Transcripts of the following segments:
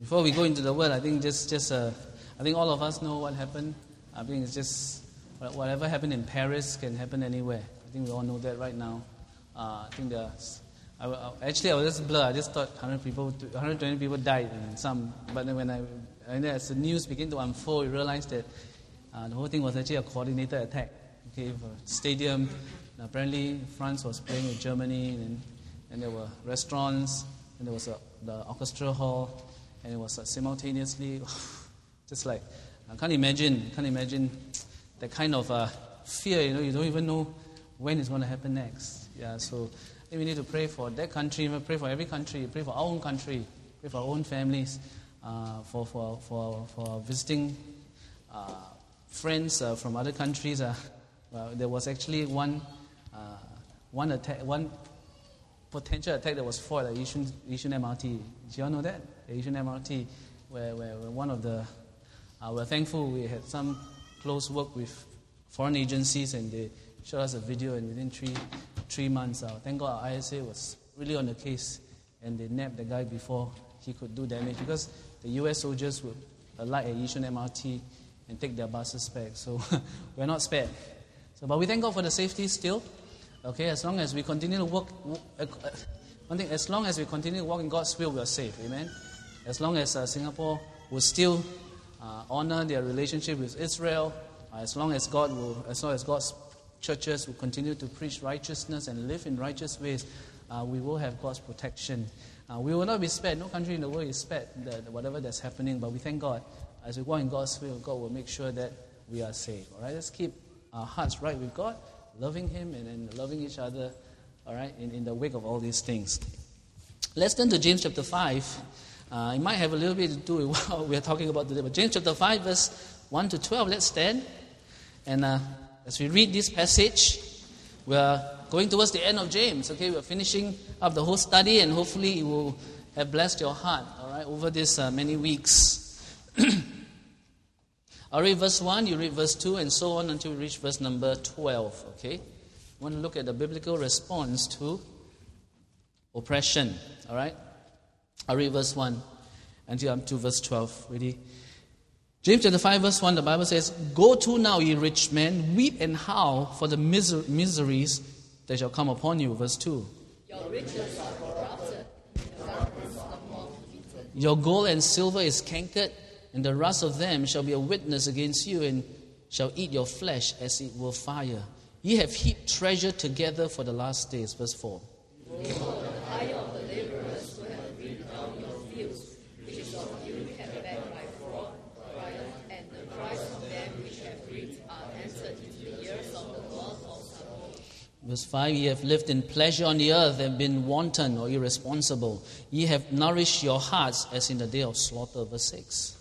Before we go into the word, I think I think all of us know what happened. I think it's just whatever happened in Paris can happen anywhere. I think we all know that right now. I think I was just blur. I just thought 120 people died, and some. But then as the news began to unfold, we realized that the whole thing was actually a coordinated attack. Okay, for stadium. Apparently, France was playing with Germany, and there were restaurants, and there was the orchestra hall, and it was simultaneously, just like I can't imagine that kind of fear. You don't even know when it's going to happen next. Yeah, so I think we need to pray for that country, pray for every country, pray for our own country, pray for our own families, for visiting friends from other countries. There was actually one potential attack that was fought at Yishun MRT. Do you all know that? The Yishun MRT, where one of the... we're thankful we had some close work with foreign agencies, and they showed us a video, and within three months, thank God our ISA was really on the case, and they nabbed the guy before he could do damage, because the US soldiers would alight at Yishun MRT and take their buses back. So we're not spared. But we thank God for the safety still. Okay, as long as we continue to walk, as long as we continue to walk in God's will, we are safe. Amen. As long as Singapore will still honor their relationship with Israel, as long as God's churches will continue to preach righteousness and live in righteous ways, we will have God's protection. We will not be spared. No country in the world is spared, whatever that's happening. But we thank God. As we walk in God's will, God will make sure that we are safe. All right, let's keep our hearts right with God, loving Him and loving each other, all right, in the wake of all these things. Let's turn to James chapter 5. It might have a little bit to do with what we are talking about today, but James chapter 5, verse 1 to 12, let's stand. And as we read this passage, we are going towards the end of James, okay? We're finishing up the whole study, and hopefully it will have blessed your heart, all right, over these many weeks. I'll read verse 1, you read verse 2, and so on until we reach verse number 12, okay? I want to look at the biblical response to oppression, all right? I'll read verse 1 until I'm to verse 12, ready? James chapter 5, verse 1, the Bible says, "Go to now, ye rich men, weep and howl for the miseries that shall come upon you." Verse 2. "Your riches are corrupted, the darkness of moth eaten. Your gold and silver is cankered, and the rust of them shall be a witness against you, and shall eat your flesh as it were fire. Ye have heaped treasure together for the last days." Verse 4. "Behold, the hire of the laborers who have reaped down your fields, which is of you kept back by fraud, riot, and the price of them which have reaped are entered into the years of the Lord of Sabaoth." Verse 5, "Ye have lived in pleasure on the earth, and been wanton or irresponsible. Ye have nourished your hearts as in the day of slaughter." Verse 6.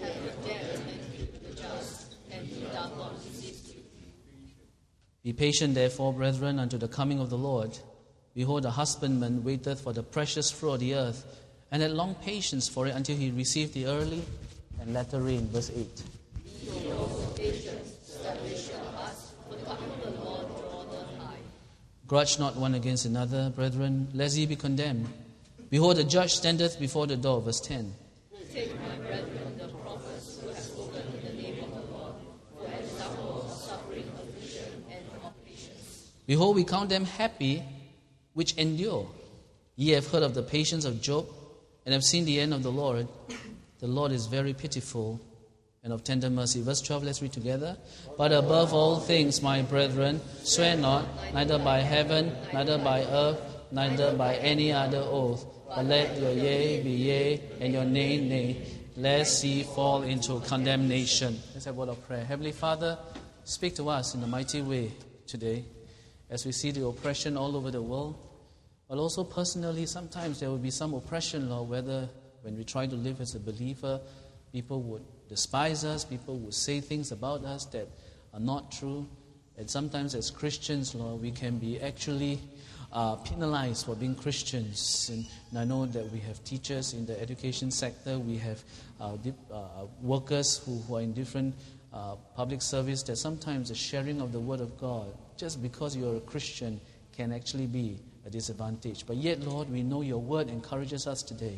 "Be patient, therefore, brethren, unto the coming of the Lord. Behold, the husbandman waiteth for the precious fruit of the earth, and had long patience for it until he received the early and latter rain." Verse 8. "Be also patient, establish your hearts, for the coming of the Lord draweth nigh. Grudge not one against another, brethren, lest ye be condemned. Behold, the judge standeth before the door." Verse 10. "Take my brethren, the prophets, who have spoken in the name of the Lord, for example of suffering, affliction, and of patience. Behold, we count them happy which endure. Ye have heard of the patience of Job, and have seen the end of the Lord. The Lord is very pitiful and of tender mercy." Verse 12, let's read together. "But above all things, my brethren, swear not, neither by heaven, neither by earth, neither by any other oath, but let your yea be yea, and your nay, nay, lest ye fall into condemnation." Let's have a word of prayer. Heavenly Father, speak to us in a mighty way today as we see the oppression all over the world. But also personally, sometimes there will be some oppression, Lord, whether when we try to live as a believer, people would despise us, people would say things about us that are not true. And sometimes as Christians, Lord, we can be actually penalized for being Christians. And I know that we have teachers in the education sector, we have workers who are in different public service, that sometimes the sharing of the Word of God, just because you're a Christian, can actually be a disadvantage. But yet, Lord, we know your Word encourages us today.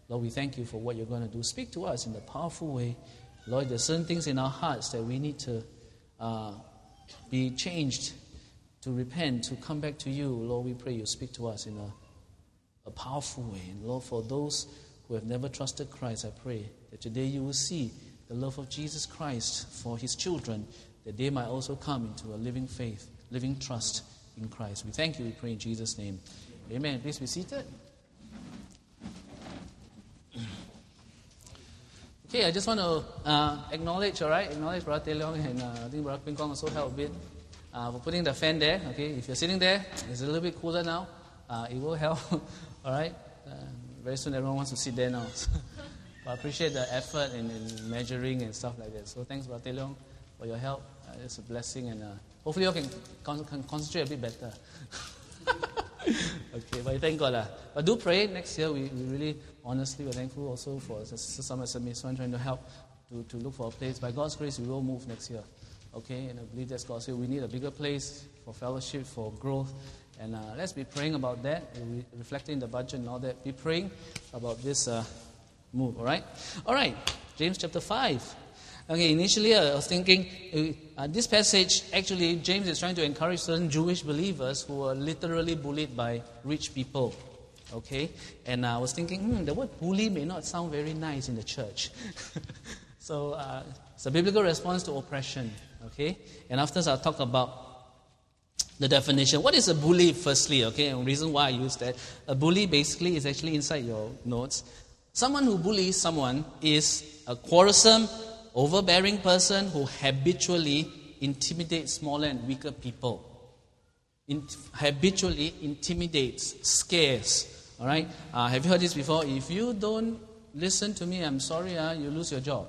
Lord, we thank you for what you're going to do. Speak to us in a powerful way. Lord, there's certain things in our hearts that we need to be changed, to repent, to come back to you. Lord, we pray you speak to us in a powerful way. And Lord, for those who have never trusted Christ, I pray that today you will see the love of Jesus Christ for his children, that they might also come into a living faith, living trust in Christ. We thank you, we pray in Jesus' name. Amen. Please be seated. Okay, I just want to acknowledge Brother Teh Leong, and I think Brother Ping Kong also helped a bit for putting the fan there. Okay, if you're sitting there, it's a little bit cooler now. It will help. All right. Very soon everyone wants to sit there now. But I appreciate the effort in measuring and stuff like that. So thanks, Brother Teh Leong, for your help. It's a blessing, and hopefully you can concentrate a bit better. Okay, but thank God. But do pray next year. We really, honestly, we're thankful also for Sister Summer Submission trying to help to look for a place. By God's grace, we will move next year. Okay, and I believe that's God's will. We need a bigger place for fellowship, for growth. And let's be praying about that, reflecting the budget and all that. Be praying about this move, all right? All right, James chapter 5. Okay, initially I was thinking, this passage, actually, James is trying to encourage certain Jewish believers who were literally bullied by rich people. Okay? And I was thinking, the word bully may not sound very nice in the church. So it's a biblical response to oppression. Okay? And after I'll talk about the definition. What is a bully, firstly? Okay, and the reason why I use that. A bully basically is actually inside your notes. Someone who bullies someone is a quarrelsome, overbearing person who habitually intimidates smaller and weaker people. Habitually intimidates, scares. All right? Have you heard this before? If you don't listen to me, I'm sorry, you lose your job.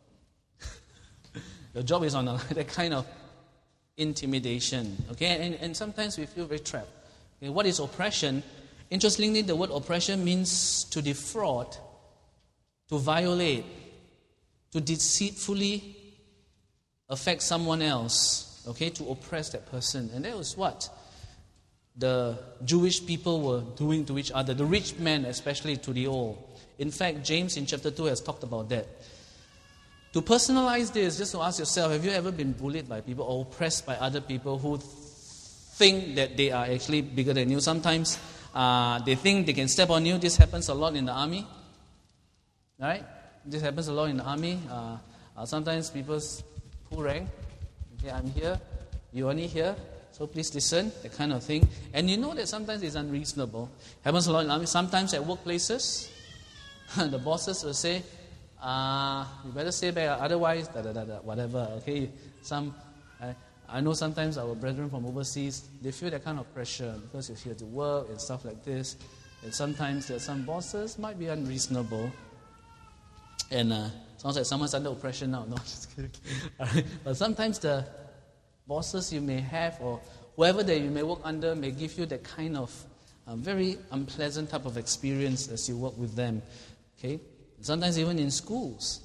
Your job is on that kind of intimidation. Okay? And sometimes we feel very trapped. Okay, what is oppression? Interestingly, the word oppression means to defraud, to violate, to deceitfully affect someone else, okay, to oppress that person. And that was what the Jewish people were doing to each other, the rich men especially to the old. In fact, James in chapter 2 has talked about that. To personalize this, just to ask yourself, have you ever been bullied by people or oppressed by other people who think that they are actually bigger than you? Sometimes they think they can step on you. This happens a lot in the army, right? This happens a lot in the army. Sometimes people pull rank. Okay, I'm here, you're only here, so please listen, that kind of thing. And you know that sometimes it's unreasonable. Happens a lot in the army. Sometimes at workplaces, the bosses will say, you better stay back, otherwise, whatever. Okay, I know sometimes our brethren from overseas, they feel that kind of pressure because you're here to work and stuff like this. And sometimes there are some bosses might be unreasonable. And sounds like someone's under oppression now. No, just kidding. Right. But sometimes the bosses you may have or whoever that you may work under may give you that kind of very unpleasant type of experience as you work with them. Okay? Sometimes even in schools.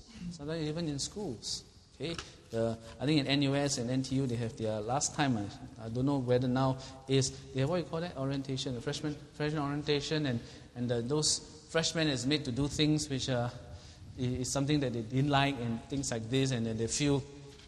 Okay? I think in NUS and NTU they have their last time. I don't know whether now is they have what you call that orientation, the freshman orientation, and those freshmen is made to do things which is something that they didn't like and things like this, and then they feel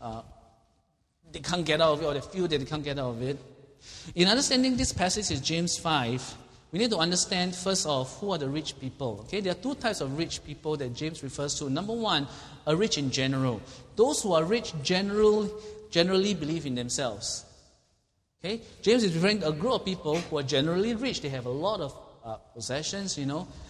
they can't get out of it, or they feel that they can't get out of it. In understanding this passage in James 5, we need to understand first off who are the rich people. Okay, there are two types of rich people that James refers to. Number one, are rich in general. Those who are rich generally believe in themselves. Okay, James is referring to a group of people who are generally rich. They have a lot of possessions,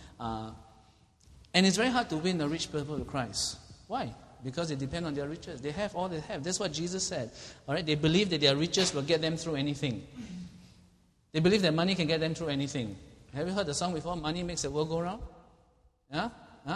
and it's very hard to win a rich people to Christ. Why? Because they depend on their riches. They have all they have. That's what Jesus said. All right, they believe that their riches will get them through anything. They believe that money can get them through anything. Have you heard the song before? Money makes the world go round? Yeah?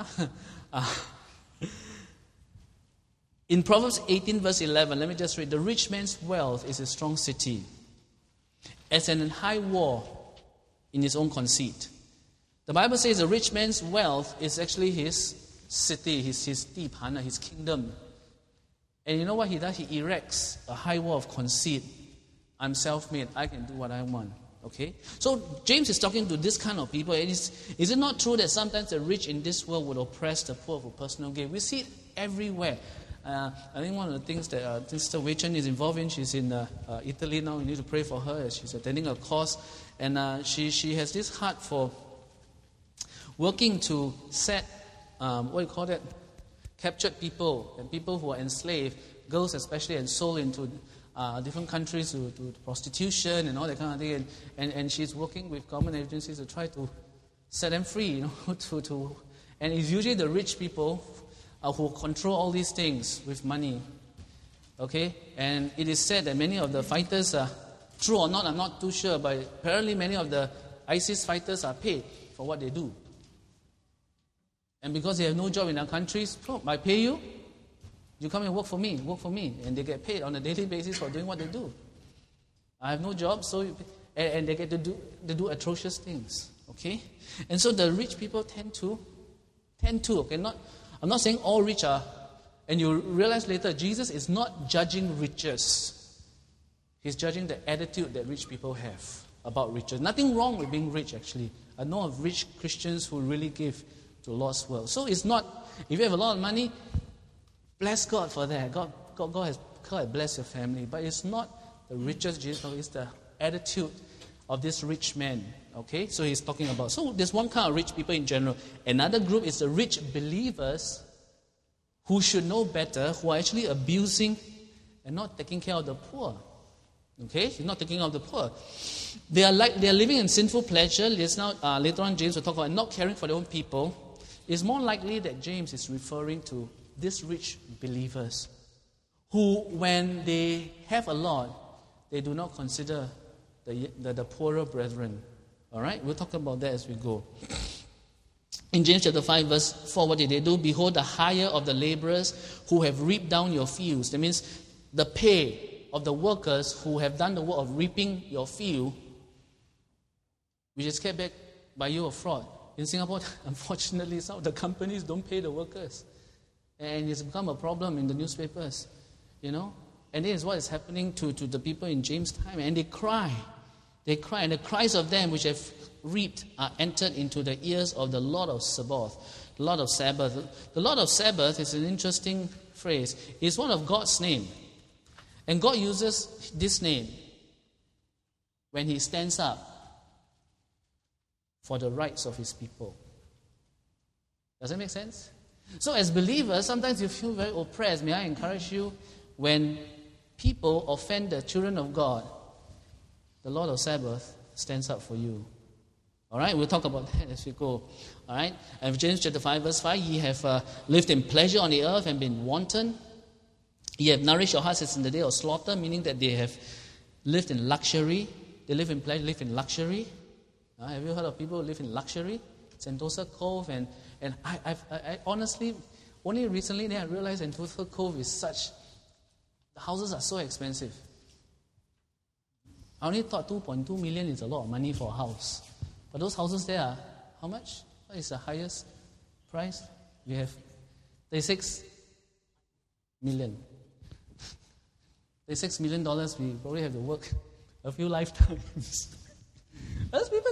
In Proverbs 18 verse 11, let me just read. The rich man's wealth is a strong city, as an high wall in his own conceit. The Bible says a rich man's wealth is actually his city, his dipana, his kingdom. And you know what he does? He erects a high wall of conceit. I'm self-made. I can do what I want. Okay? So James is talking to this kind of people. Is it not true that sometimes the rich in this world would oppress the poor for personal gain? We see it everywhere. I think one of the things that Sister Wei Chen is involved in, she's in Italy now. We need to pray for her as she's attending a course. And she has this heart for working to set, captured people and people who are enslaved, girls especially, and sold into different countries to prostitution and all that kind of thing. And she's working with government agencies to try to set them free, and it's usually the rich people who control all these things with money. Okay? And it is said that many of the fighters, true or not, I'm not too sure, but apparently many of the ISIS fighters are paid for what they do. And because they have no job in their countries, I pay you, you come and work for me. And they get paid on a daily basis for doing what they do. I have no job, and they get to do atrocious things. Okay? And so the rich people tend to, okay, I'm not saying all rich are, and you realize later, Jesus is not judging riches. He's judging the attitude that rich people have about riches. Nothing wrong with being rich, actually. I know of rich Christians who really give to a lost world. So it's not, if you have a lot of money, bless God for that. God has blessed your family. But it's not the riches Jesus, it's the attitude of this rich man. Okay, so he's talking about. So there's one kind of rich people in general. Another group is the rich believers who should know better, who are actually abusing and not taking care of the poor. Okay, he's not taking care of the poor. They are living in sinful pleasure. Later on, James will talk about not caring for their own people. It's more likely that James is referring to these rich believers who, when they have a lot, they do not consider the poorer brethren. All right? We'll talk about that as we go. In James chapter 5, verse 4, what did they do? Behold, the hire of the laborers who have reaped down your fields. That means the pay of the workers who have done the work of reaping your field, which is kept back by you of fraud. In Singapore, unfortunately, some of the companies don't pay the workers. And it's become a problem in the newspapers, And this is what is happening to the people in James' time. And they cry. They cry. And the cries of them which have reaped are entered into the ears of the Lord of Sabaoth. The Lord of Sabbath. The Lord of Sabbath is an interesting phrase. It's one of God's name. And God uses this name when He stands up for the rights of His people. Does that make sense? So as believers, sometimes you feel very oppressed. May I encourage you, when people offend the children of God, the Lord of Sabbath stands up for you. All right, we'll talk about that as we go. All right, and James chapter 5, verse 5, ye have lived in pleasure on the earth and been wanton. Ye have nourished your hearts as in the day of slaughter, meaning that they have lived in luxury. They live in pleasure, live in luxury. Have you heard of people who live in luxury? Sentosa Cove, and I honestly, only recently I realized Sentosa Cove is the houses are so expensive. I only thought 2.2 million is a lot of money for a house. But those houses there are, how much? What is the highest price? You have 36 million. $36 million, we probably have to work a few lifetimes. Those people,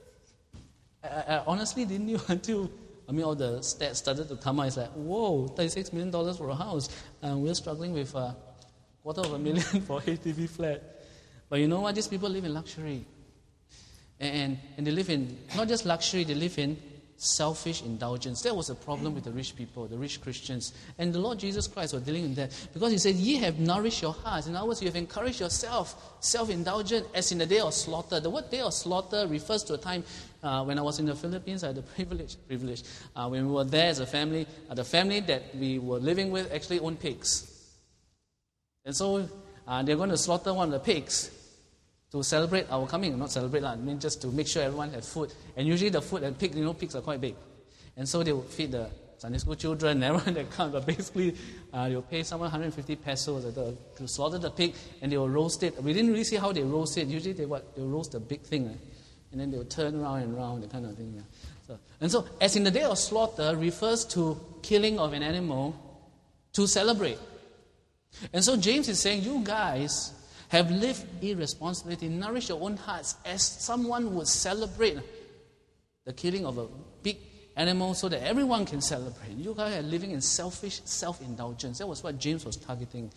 I honestly didn't know until, all the stats started to come out. It's like, whoa, $36 million for a house. And we're struggling with $250,000 for ATV flat. But you know what? These people live in luxury. And they live in, not just luxury, they live in selfish indulgence. That was a problem with the rich people, the rich Christians. And the Lord Jesus Christ was dealing with that. Because He said, ye have nourished your hearts. In other words, you have encouraged yourself, self-indulgent, as in the day of slaughter. The word day of slaughter refers to a time when I was in the Philippines. I had the privilege. When we were there as a family, the family that we were living with actually owned pigs. And so they're going to slaughter one of the pigs to celebrate our coming. Not celebrate, just to make sure everyone has food. And usually the food and pigs are quite big. And so they would feed the Sunday school children, everyone that comes. But basically, they will pay someone 150 pesos to slaughter the pig, and they will roast it. We didn't really see how they roast it. Usually they will roast the big thing, and then they will turn round and round, that kind of thing. Yeah. So, as in the day of slaughter refers to killing of an animal to celebrate. And so James is saying, you guys have lived irresponsibly, nourish your own hearts as someone would celebrate the killing of a big animal so that everyone can celebrate. You guys are living in selfish self-indulgence. That was what James was targeting.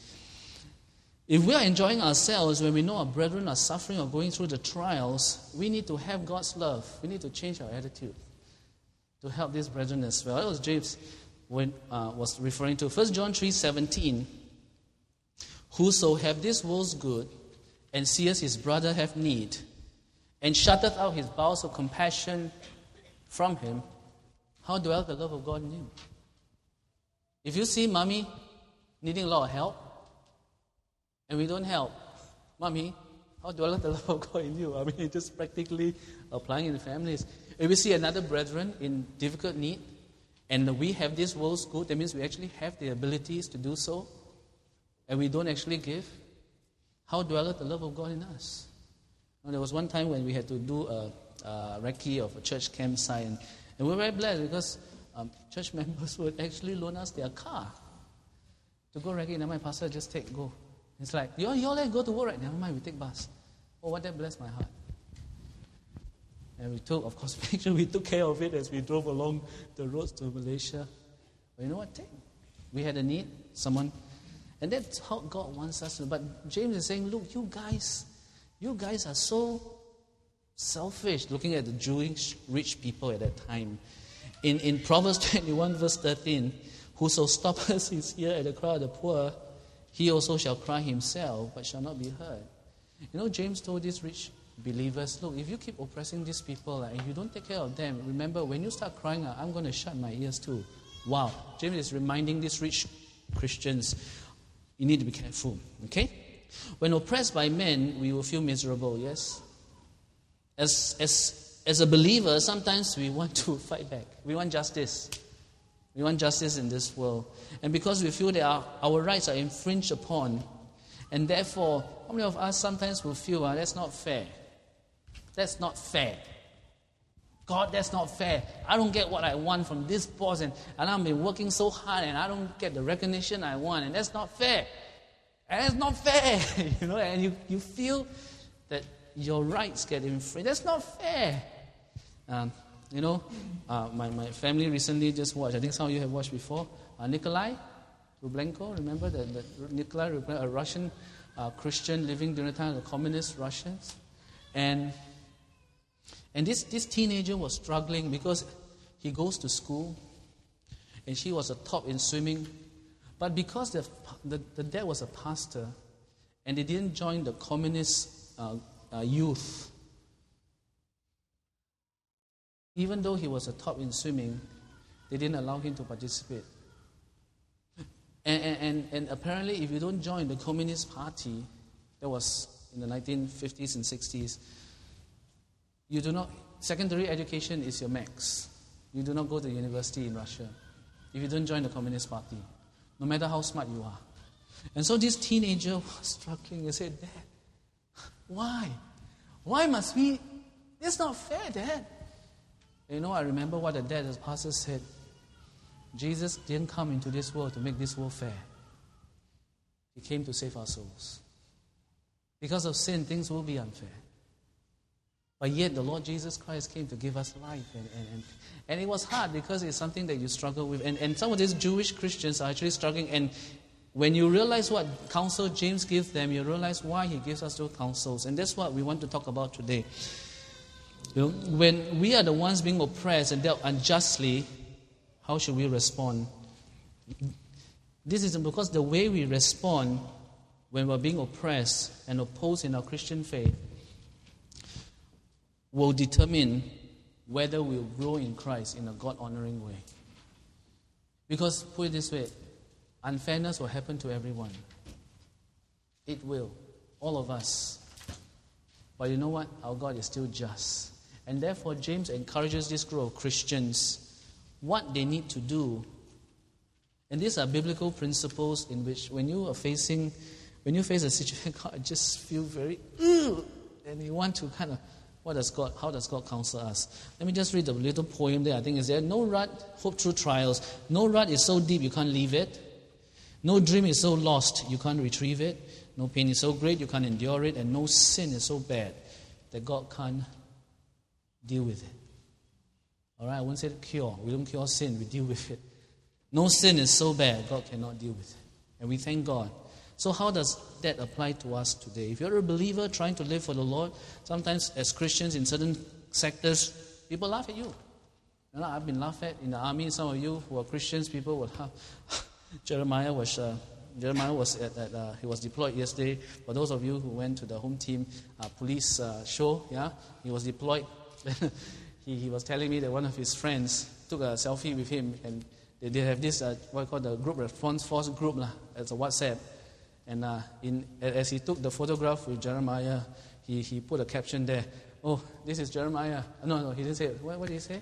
If we are enjoying ourselves when we know our brethren are suffering or going through the trials, we need to have God's love. We need to change our attitude to help these brethren as well. That was James was referring to. 1 John 3:17. Whoso have this world's good, and seeth his brother have need, and shutteth out his bowels of compassion from him, how dwelleth the love of God in him? If you see mommy needing a lot of help, and we don't help, mommy, how dwelleth the love of God in you? I mean, just practically applying in the families. If we see another brethren in difficult need, and we have this world's good, that means we actually have the abilities to do so, and we don't actually give, how dwelleth the love of God in us? There was one time when we had to do a recce of a church campsite, and we were very blessed because church members would actually loan us their car to go recce. Never mind, Pastor, just go. It's like, you all let go to work, right? Never mind, we take bus. Oh, what that blessed my heart. And we took, of course, make sure we took care of it as we drove along the roads to Malaysia. But you know what? We had a need, someone, and that's how God wants us to. But James is saying, look, you guys are so selfish, looking at the Jewish rich people at that time. In Proverbs 21, verse 13, whoso stoppeth his ear at the cry of the poor, he also shall cry himself, but shall not be heard. You know, James told these rich believers, look, if you keep oppressing these people, and you don't take care of them, remember, when you start crying out, I'm going to shut my ears too. Wow. James is reminding these rich Christians, you need to be careful. Okay? When oppressed by men, we will feel miserable, yes? As a believer, sometimes we want to fight back. We want justice. We want justice in this world. And because we feel that our rights are infringed upon, and therefore, how many of us sometimes will feel, that's not fair. That's not fair. God, that's not fair. I don't get what I want from this boss, and I've been working so hard, and I don't get the recognition I want, and that's not fair. And it's not fair. And you feel that your rights get infringed. That's not fair. My family recently just watched, I think some of you have watched before, Nikolai Rublenko. Remember that Nikolai Rublenko, a Russian Christian living during the time of the communist Russians? And this teenager was struggling because he goes to school, and she was a top in swimming. But because the dad was a pastor, and they didn't join the communist youth, even though he was a top in swimming, they didn't allow him to participate. And apparently, if you don't join the Communist Party, that was in the 1950s and 60s, you do not, secondary education is your max. You do not go to university in Russia if you don't join the Communist Party, no matter how smart you are. And so this teenager was struggling and said, Dad, why? Why must we? It's not fair, Dad. I remember what the dad, as pastor, said. Jesus didn't come into this world to make this world fair. He came to save our souls. Because of sin, things will be unfair. But yet, the Lord Jesus Christ came to give us life. And it was hard because it's something that you struggle with. And some of these Jewish Christians are actually struggling. And when you realize what counsel James gives them, you realize why he gives us those counsels. And that's what we want to talk about today. When we are the ones being oppressed and dealt unjustly, how should we respond? This is because the way we respond when we're being oppressed and opposed in our Christian faith will determine whether we'll grow in Christ in a God-honoring way. Because, put it this way, unfairness will happen to everyone. It will. All of us. But you know what? Our God is still just. And therefore, James encourages this group of Christians what they need to do. And these are biblical principles in which when you face a situation, God just feel very, and you want to kind of, how does God counsel us? Let me just read a little poem there. I think is there. No rut, hope through trials. No rut is so deep you can't leave it. No dream is so lost you can't retrieve it. No pain is so great you can't endure it, and no sin is so bad that God can't deal with it. All right, I won't say cure. We don't cure sin, we deal with it. No sin is so bad, God cannot deal with it. And we thank God. So how does that apply to us today? If you're a believer trying to live for the Lord, sometimes as Christians in certain sectors, people laugh at you. I've been laughed at in the army. Some of you who are Christians, people will laugh. Jeremiah was he was deployed yesterday. For those of you who went to the home team police show, he was deployed. he was telling me that one of his friends took a selfie with him, and they have this what I call the group response force group. It's a WhatsApp. And as he took the photograph with Jeremiah, he put a caption there. Oh, this is Jeremiah. No, he didn't say it. What did he say?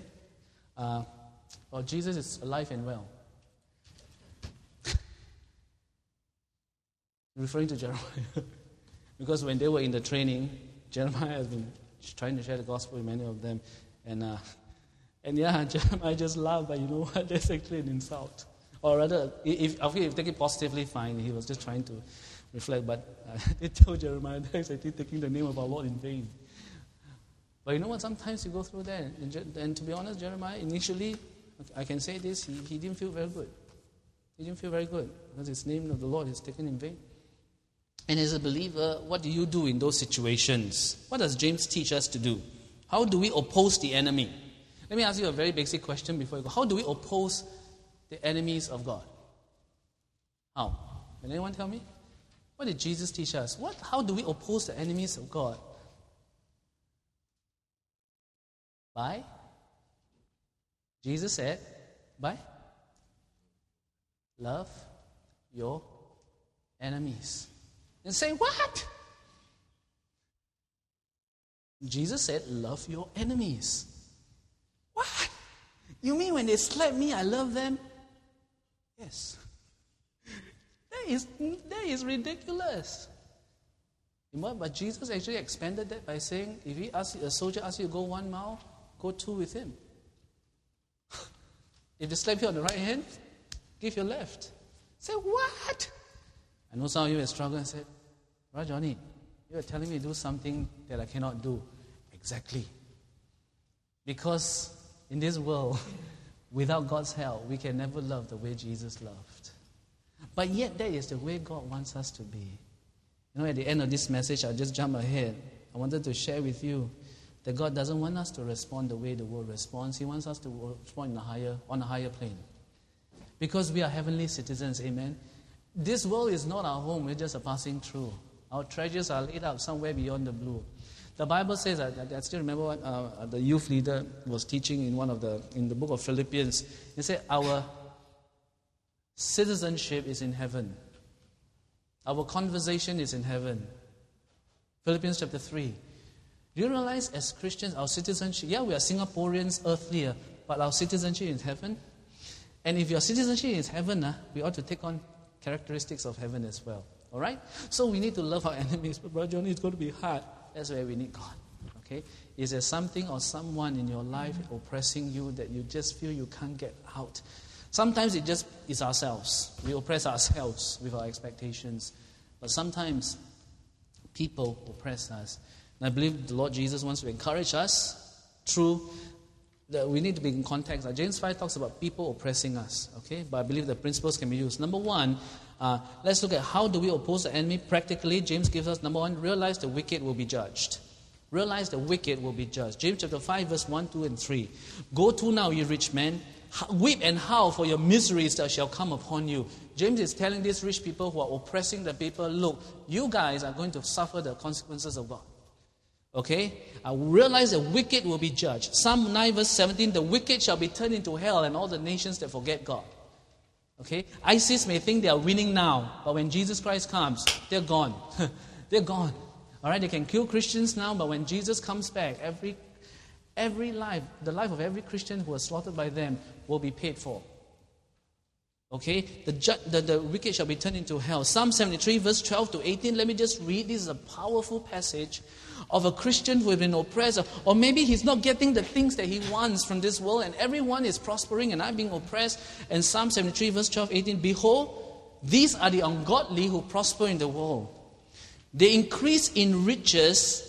Jesus is alive and well. Referring to Jeremiah. Because when they were in the training, Jeremiah has been trying to share the gospel with many of them. And Jeremiah just laughed, but you know what? That's actually an insult. Or rather, if you take it positively, fine. He was just trying to reflect. But they told Jeremiah that he's actually taking the name of our Lord in vain. But you know what? Sometimes you go through that. And to be honest, Jeremiah, initially, I can say this, he didn't feel very good. He didn't feel very good because his name of the Lord is taken in vain. And as a believer, what do you do in those situations? What does James teach us to do? How do we oppose the enemy? Let me ask you a very basic question before you go. How do we oppose the enemies of God? How? Can anyone tell me? What did Jesus teach us? How do we oppose the enemies of God? By? Jesus said, by? Love your enemies. And say, what? Jesus said, love your enemies. What? You mean when they slap me, I love them? Yes. That is ridiculous. But Jesus actually expanded that by saying, if a soldier asks you to go 1 mile, go 2 with him. If they slap you on the right hand, give your left. Say, what? I know some of you have struggled and said, right, Johnny, you are telling me to do something that I cannot do. Exactly. Because in this world, without God's help, we can never love the way Jesus loved. But yet, that is the way God wants us to be. You know, at the end of this message, I'll just jump ahead. I wanted to share with you that God doesn't want us to respond the way the world responds. He wants us to respond on a higher plane. Because we are heavenly citizens, amen? This world is not our home, we're just a passing through. Our treasures are laid up somewhere beyond the blue. The Bible says, I still remember what the youth leader was teaching in the book of Philippians. He said, our citizenship is in heaven. Our conversation is in heaven. Philippians chapter 3. Do you realize as Christians, our citizenship, we are Singaporeans, earthly, but our citizenship is heaven. And if your citizenship is heaven, we ought to take on characteristics of heaven as well. All right? So we need to love our enemies. But Brother Johnny, it's going to be hard. That's where we need God. Okay? Is there something or someone in your life oppressing you that you just feel you can't get out? Sometimes it just is ourselves. We oppress ourselves with our expectations. But sometimes people oppress us. And I believe the Lord Jesus wants to encourage us through that we need to be in context. James 5 talks about people oppressing us. Okay? But I believe the principles can be used. Number one, let's look at how do we oppose the enemy practically. James gives us, number one, realize the wicked will be judged. Realize the wicked will be judged. James chapter 5 verse 1, 2, and 3. Go to now, ye rich men, weep and howl for your miseries that shall come upon you. James is telling these rich people who are oppressing the people, look, you guys are going to suffer the consequences of God. Okay? I realize the wicked will be judged. Psalm 9 verse 17, the wicked shall be turned into hell and all the nations that forget God. Okay? ISIS may think they are winning now, but when Jesus Christ comes, they're gone. They're gone. All right? They can kill Christians now, but when Jesus comes back, every life, the life of every Christian who was slaughtered by them will be paid for. Okay? The wicked shall be turned into hell. Psalm 73 verse 12 to 18. Let me just read. This is a powerful passage of a Christian who has been oppressed. Or maybe he's not getting the things that he wants from this world and everyone is prospering and I'm being oppressed. And Psalm 73 verse 12, 18. Behold, these are the ungodly who prosper in the world. They increase in riches.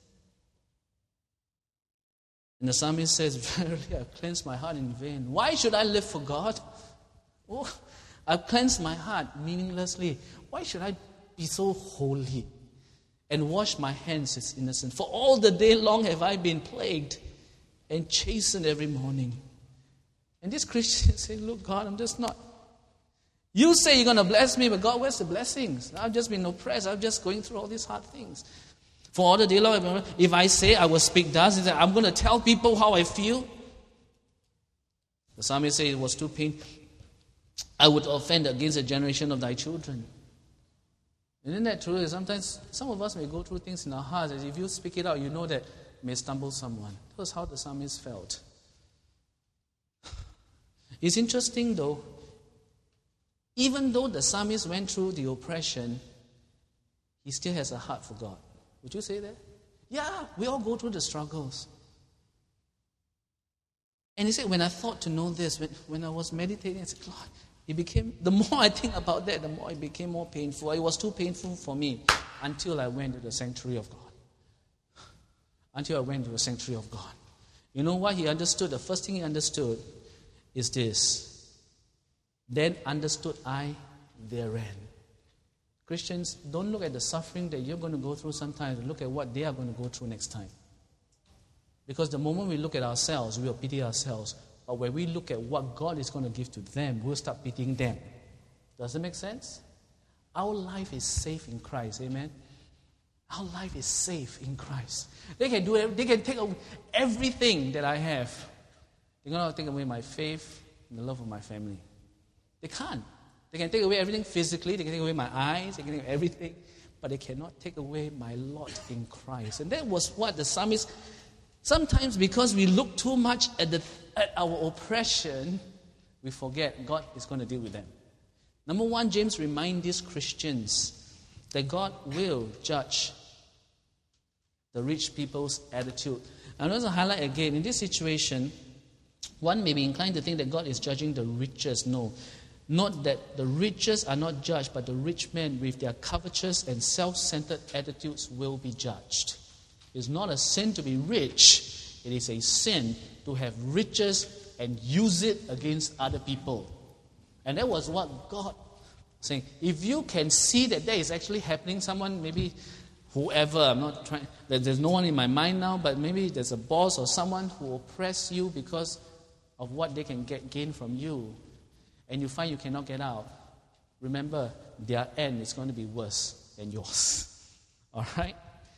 And the psalmist says, verily, I've cleansed my heart in vain. Why should I live for God? Oh, I've cleansed my heart meaninglessly. Why should I be so holy and wash my hands as innocent? For all the day long have I been plagued and chastened every morning. And this Christian say, look, God, I'm just not. You say you're going to bless me, but God, where's the blessings? I've just been oppressed. I'm just going through all these hard things. For all the day long, if I say I will speak thus, I'm going to tell people how I feel. The psalmist says it was too painful. I would offend against the generation of thy children. And isn't that true? Sometimes some of us may go through things in our hearts, and if you speak it out, you know that it may stumble someone. That was how the psalmist felt. It's interesting though, even though the psalmist went through the oppression, he still has a heart for God. Would you say that? Yeah, we all go through the struggles. And he said, when I thought to know this, when I was meditating, I said, Lord, the more I think about that, the more it became more painful. It was too painful for me until I went to the sanctuary of God. Until I went to the sanctuary of God. You know what he understood? The first thing he understood is this. Then understood I therein. Christians, don't look at the suffering that you're going to go through sometimes. Look at what they are going to go through next time. Because the moment we look at ourselves, we will pity ourselves. But when we look at what God is going to give to them, we'll start pitying them. Does it make sense? Our life is safe in Christ. Amen? Our life is safe in Christ. They can take away everything that I have. They're going to take away my faith and the love of my family. They can't. They can take away everything physically. They can take away my eyes. They can take away everything. But they cannot take away my lot in Christ. And that was what the psalmist... Sometimes because we look too much at our oppression, we forget God is going to deal with them. Number one, James reminds these Christians that God will judge the rich people's attitude. I want to highlight again, in this situation, one may be inclined to think that God is judging the richest. No. Not that the richest are not judged, but the rich men with their covetous and self-centered attitudes will be judged. It's not a sin to be rich. It is a sin to have riches and use it against other people. And that was what God was saying. If you can see that is actually happening, someone, maybe whoever, I'm not trying, there's no one in my mind now, but maybe there's a boss or someone who oppress you because of what they can gain from you, and you find you cannot get out, remember, their end is going to be worse than yours. All right?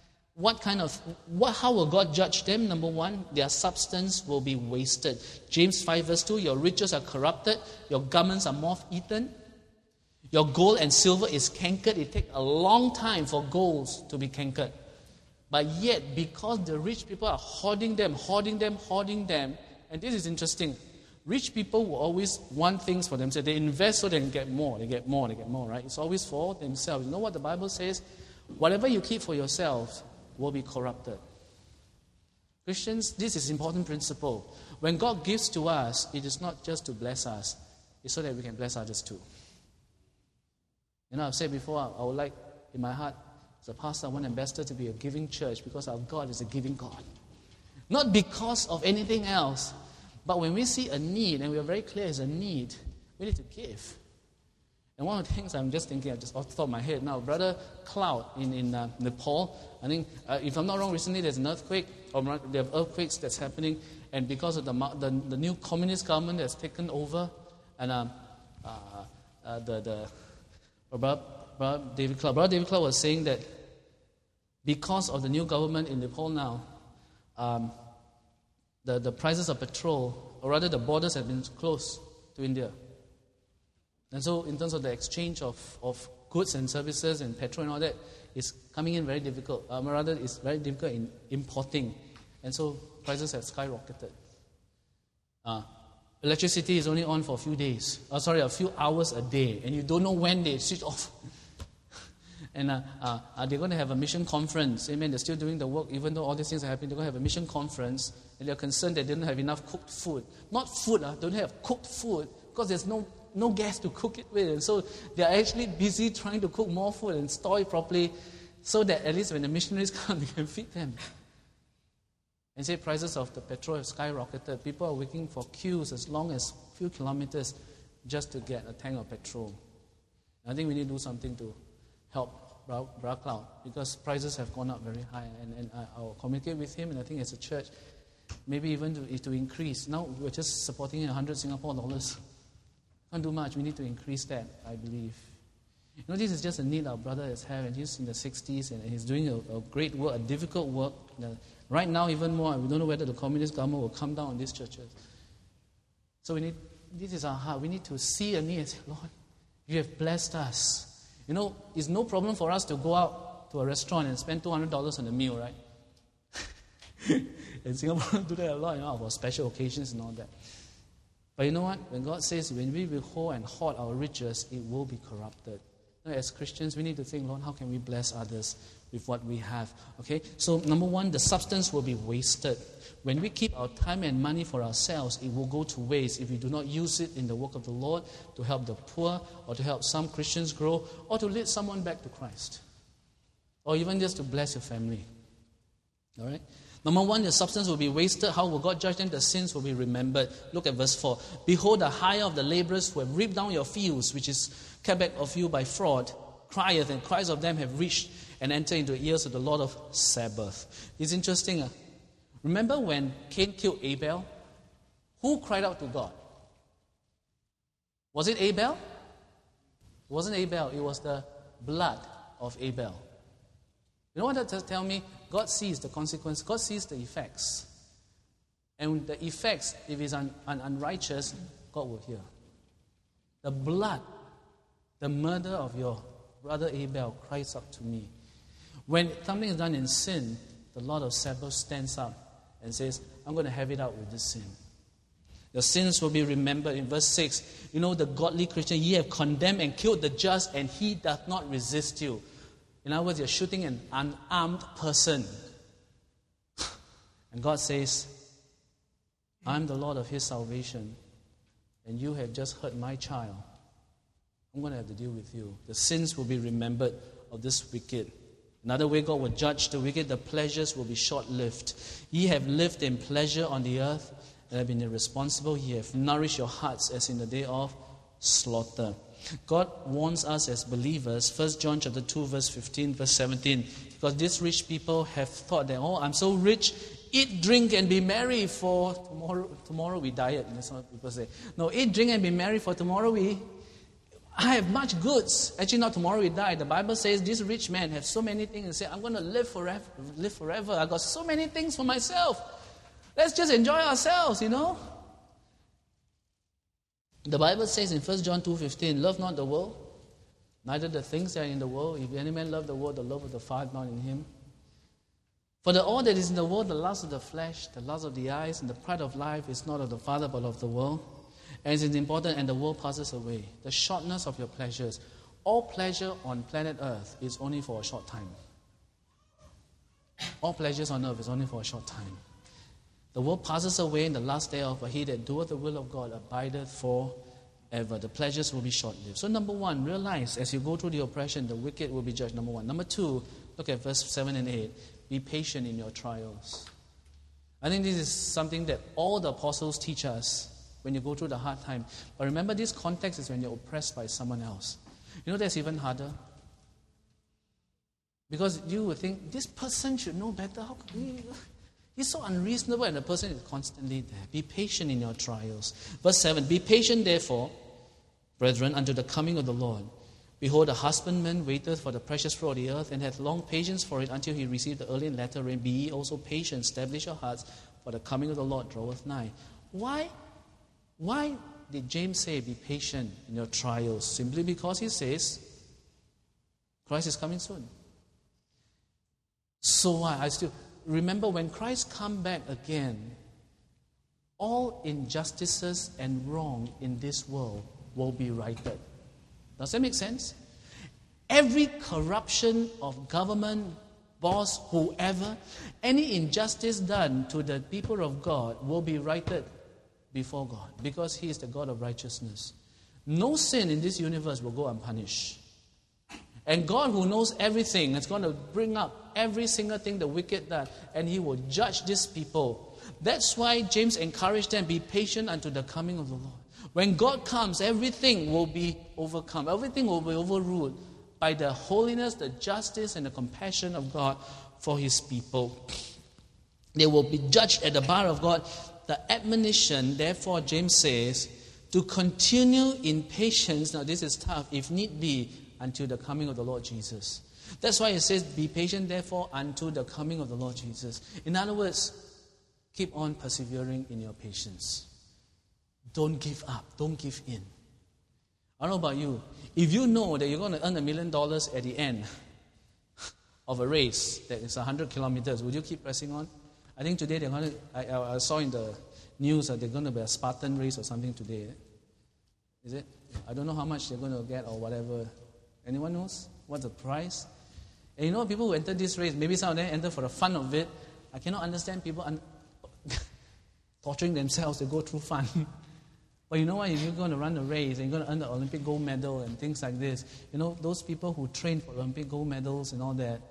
How will God judge them? Number one, their substance will be wasted. James 5 verse 2, your riches are corrupted, your garments are moth-eaten, your gold and silver is cankered. It takes a long time for gold to be cankered. But yet, because the rich people are hoarding them, and this is interesting, rich people will always want things for themselves. They invest so they can get more, right? It's always for themselves. You know what the Bible says? Whatever you keep for yourself will be corrupted. Christians, this is an important principle. When God gives to us, it is not just to bless us. It's so that we can bless others too. You know, I've said before, I would like, in my heart, as a pastor, I want Ambassador to be a giving church because our God is a giving God. Not because of anything else, but when we see a need, and we are very clear it's a need, we need to give. And one of the things I'm just thinking, just off the top of my head now, Brother Cloud in Nepal, I think, if I'm not wrong, recently there's an earthquake, or there are earthquakes that's happening, and because of the new communist government that's taken over, and Brother David Cloud was saying that because of the new government in Nepal now, the prices of petrol, or rather the borders have been closed to India. And so in terms of the exchange of goods and services and petrol and all that, it's coming in very difficult. It's very difficult in importing. And so prices have skyrocketed. Electricity is only on for a few hours a day. And you don't know when they switch off. And they're going to have a mission conference. Amen. They're still doing the work, even though all these things are happening. They're going to have a mission conference. And they're concerned they didn't have enough cooked food. Not food, don't have cooked food. Because there's no gas to cook it with. And so they're actually busy trying to cook more food and store it properly. so that at least when the missionaries come, we can feed them. And say prices of the petrol have skyrocketed. People are waiting for queues as long as a few kilometers just to get a tank of petrol. I think we need to do something to help Bra Cloud because prices have gone up very high. And I'll communicate with him, and I think as a church, maybe even to increase. Now we're just supporting 100 Singapore dollars. Can't do much. We need to increase that, I believe. You know, this is just a need our brother has had, and he's in the 60s, and he's doing a great work, a difficult work. Right now, even more, we don't know whether the communist government will come down on these churches. So this is our heart. We need to see a need and say, Lord, you have blessed us. You know, it's no problem for us to go out to a restaurant and spend $200 on a meal, right? In Singapore, do that a lot, for special occasions and all that. But you know what? When God says, when we withhold and hoard our riches, it will be corrupted. As Christians, we need to think, Lord, how can we bless others with what we have? Okay? So, number one, the substance will be wasted. When we keep our time and money for ourselves, it will go to waste if we do not use it in the work of the Lord to help the poor or to help some Christians grow or to lead someone back to Christ or even just to bless your family. All right? Number one, the substance will be wasted. How will God judge them? The sins will be remembered. Look at verse 4. Behold, the hire of the laborers who have reaped down your fields, which is kept back of you by fraud, crieth, and cries of them have reached and entered into the ears of the Lord of Sabbath. It's interesting. Remember when Cain killed Abel? Who cried out to God? Was it Abel? It wasn't Abel. It was the blood of Abel. You know what that tells me? God sees the consequence. God sees the effects. And the effects, if it's unrighteous, God will hear. The blood, the murder of your brother Abel cries up to me. When something is done in sin, the Lord of Sabbath stands up and says, I'm going to have it out with this sin. Your sins will be remembered. In verse 6, you know, the godly Christian, ye have condemned and killed the just, and he doth not resist you. In other words, you're shooting an unarmed person. And God says, I'm the Lord of his salvation, and you have just hurt my child. I'm going to have to deal with you. The sins will be remembered of this wicked. Another way God will judge the wicked, the pleasures will be short-lived. Ye have lived in pleasure on the earth and have been irresponsible. Ye have nourished your hearts as in the day of slaughter. God warns us as believers, 1 John chapter 2, verse 15, verse 17, because these rich people have thought that, I'm so rich, eat, drink, and be merry for tomorrow we diet. That's what people say. No, eat, drink, and be merry for tomorrow I have much goods. Actually, not tomorrow we die. The Bible says this rich man has so many things and say, I'm going to live forever. I got so many things for myself. Let's just enjoy ourselves, The Bible says in 1 John 2:15, love not the world, neither the things that are in the world. If any man love the world, the love of the Father not in him. For all that is in the world, the lust of the flesh, the lust of the eyes, and the pride of life is not of the Father but of the world. And it is important, and the world passes away. The shortness of your pleasures. All pleasure on planet Earth is only for a short time. All pleasures on earth is only for a short time. The world passes away in the last day of, but he that doeth the will of God abideth forever. The pleasures will be short-lived. So number one, realize as you go through the oppression, the wicked will be judged, number one. Number two, look at verse 7 and 8. Be patient in your trials. I think this is something that all the apostles teach us when you go through the hard time. But remember, this context is when you're oppressed by someone else. You know that's even harder? Because you would think, this person should know better. How could we? He's so unreasonable, and the person is constantly there. Be patient in your trials. Verse 7, be patient therefore, brethren, unto the coming of the Lord. Behold, a husbandman waiteth for the precious fruit of the earth, and hath long patience for it until he receive the early and latter rain. Be ye also patient, establish your hearts, for the coming of the Lord draweth nigh. Why did James say be patient in your trials? Simply because he says Christ is coming soon. So why? I still remember when Christ come back again, all injustices and wrong in this world will be righted. Does that make sense? Every corruption of government, boss, whoever, any injustice done to the people of God will be righted before God, because He is the God of righteousness. No sin in this universe will go unpunished. And God, who knows everything, is going to bring up every single thing the wicked does, and He will judge these people. That's why James encouraged them, be patient unto the coming of the Lord. When God comes, everything will be overcome. Everything will be overruled by the holiness, the justice, and the compassion of God for His people. They will be judged at the bar of God. The admonition, therefore, James says, to continue in patience, now this is tough, if need be, until the coming of the Lord Jesus. That's why it says, be patient, therefore, until the coming of the Lord Jesus. In other words, keep on persevering in your patience. Don't give up. Don't give in. I don't know about you. If you know that you're going to earn $1 million at the end of a race that is 100 kilometers, would you keep pressing on? I think today they're going to, I saw in the news that they're going to be a Spartan race or something today. Is it? I don't know how much they're going to get or whatever. Anyone knows? What's the price? And you know, people who enter this race, maybe some of them enter for the fun of it. I cannot understand people torturing themselves to go through fun. But you know what? If you're going to run a race and you're going to earn the Olympic gold medal and things like this, you know, those people who train for Olympic gold medals and all that,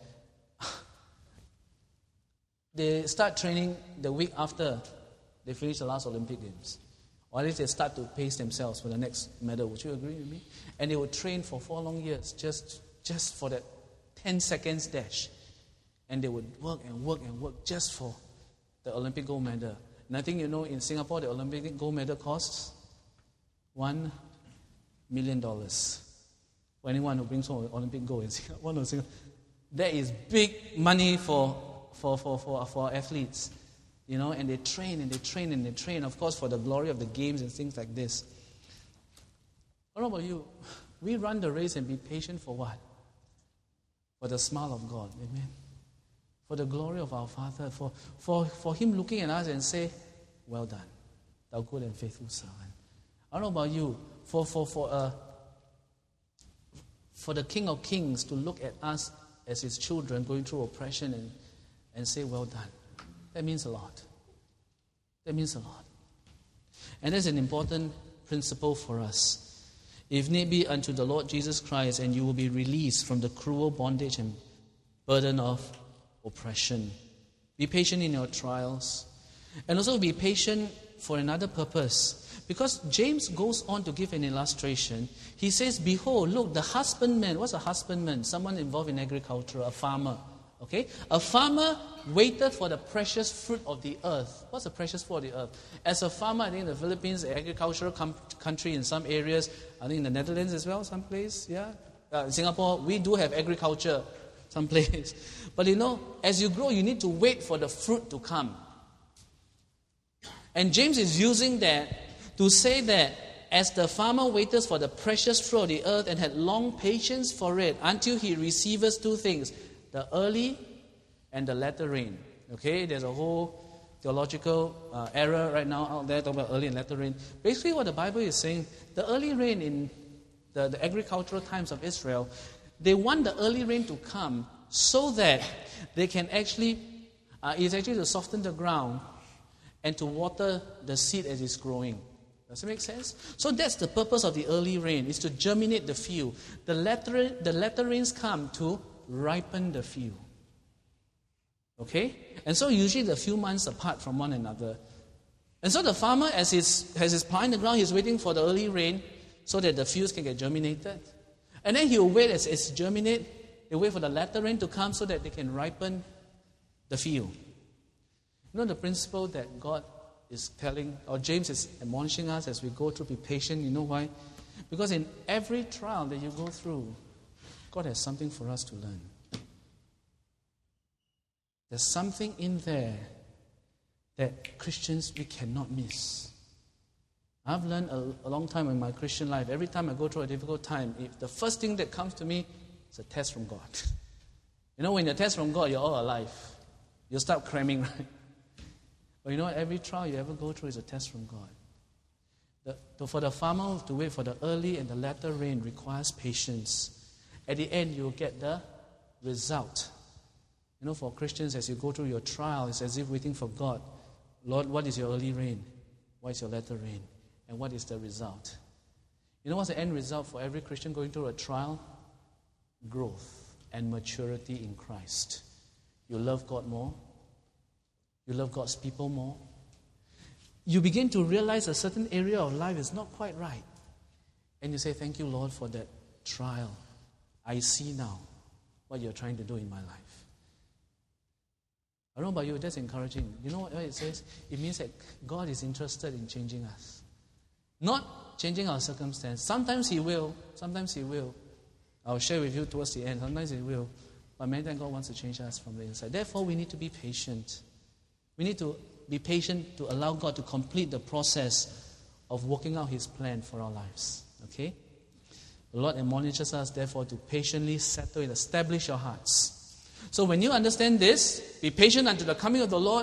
they start training the week after they finish the last Olympic Games. Or at least they start to pace themselves for the next medal. Would you agree with me? And they will train for 4 long years just for that 10 seconds dash. And they would work and work and work just for the Olympic gold medal. And I think you know, in Singapore, the Olympic gold medal costs $1 million. For anyone who brings home Olympic gold in Singapore, that is big money for athletes. You know, and they train and they train and they train, of course, for the glory of the games and things like this. What about you? We run the race and be patient for what? For the smile of God. Amen. For the glory of our Father. For Him looking at us and say, well done, thou good and faithful servant. I don't know about you. For the King of Kings to look at us as His children going through oppression and say, well done. That means a lot. That means a lot. And that's an important principle for us. If need be, unto the Lord Jesus Christ, and you will be released from the cruel bondage and burden of oppression. Be patient in your trials. And also be patient for another purpose. Because James goes on to give an illustration. He says, behold, look, the husbandman. What's a husbandman? Someone involved in agriculture, a farmer. Okay? A farmer waited for the precious fruit of the earth. What's the precious fruit of the earth? As a farmer, I think in the Philippines, an agricultural country in some areas, I think in the Netherlands as well, some place, yeah. In Singapore, we do have agriculture, some place. But you know, as you grow, you need to wait for the fruit to come. And James is using that to say that as the farmer waited for the precious fruit of the earth and had long patience for it until he receives 2 things, the early and the latter rain. Okay, there's a whole theological error right now out there talking about early and latter rain. Basically what the Bible is saying, the early rain in the agricultural times of Israel, they want the early rain to come so that they can actually, it's actually to soften the ground and to water the seed as it's growing. Does it make sense? So that's the purpose of the early rain, is to germinate the field. The latter rains come to ripen the field. Okay? And so usually they're a few months apart from one another. And so the farmer, as he's plowing the ground, he's waiting for the early rain so that the fields can get germinated. And then he'll wait as it's germinate. He'll wait for the latter rain to come so that they can ripen the field. You know the principle that God is telling, or James is admonishing us as we go through, be patient. You know why? Because in every trial that you go through, God has something for us to learn. There's something in there that Christians, we cannot miss. I've learned a long time in my Christian life, every time I go through a difficult time, if the first thing that comes to me is a test from God. You know, when you're a test from God, you're all alive. You'll start cramming, right? But you know what? Every trial you ever go through is a test from God. For the farmer to wait for the early and the latter rain requires patience. At the end, you'll get the result. You know, for Christians, as you go through your trial, it's as if waiting for God. Lord, what is your early rain? What is your latter rain? And what is the result? You know what's the end result for every Christian going through a trial? growth and maturity in Christ. You love God more. You love God's people more. You begin to realize a certain area of life is not quite right. And you say, thank you, Lord, for that trial. I see now what you're trying to do in my life. I don't know about you, that's encouraging. You know what it says? It means that God is interested in changing us. Not changing our circumstance. Sometimes He will. Sometimes He will. I'll share with you towards the end. Sometimes He will. But many times God wants to change us from the inside. Therefore, we need to be patient. We need to be patient to allow God to complete the process of working out His plan for our lives. Okay? The Lord admonishes us, therefore, to patiently settle and establish your hearts. So when you understand this, be patient until the coming of the Lord.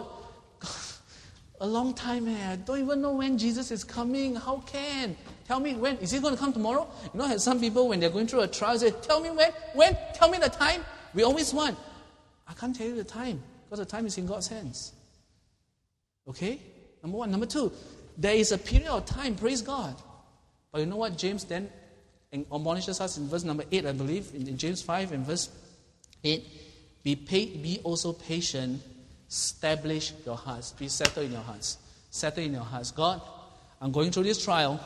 A long time, I don't even know when Jesus is coming. How can? Tell me when. Is He going to come tomorrow? You know, some people, when they're going through a trial, say, tell me when. When? Tell me the time. We always want. I can't tell you the time, because the time is in God's hands. Okay? Number one. Number two, there is a period of time, praise God. But you know what James then admonishes us in verse number 8, I believe, in James 5 and verse 8. Be also patient, establish your hearts. Be settled in your hearts. Settle in your hearts. God, I'm going through this trial,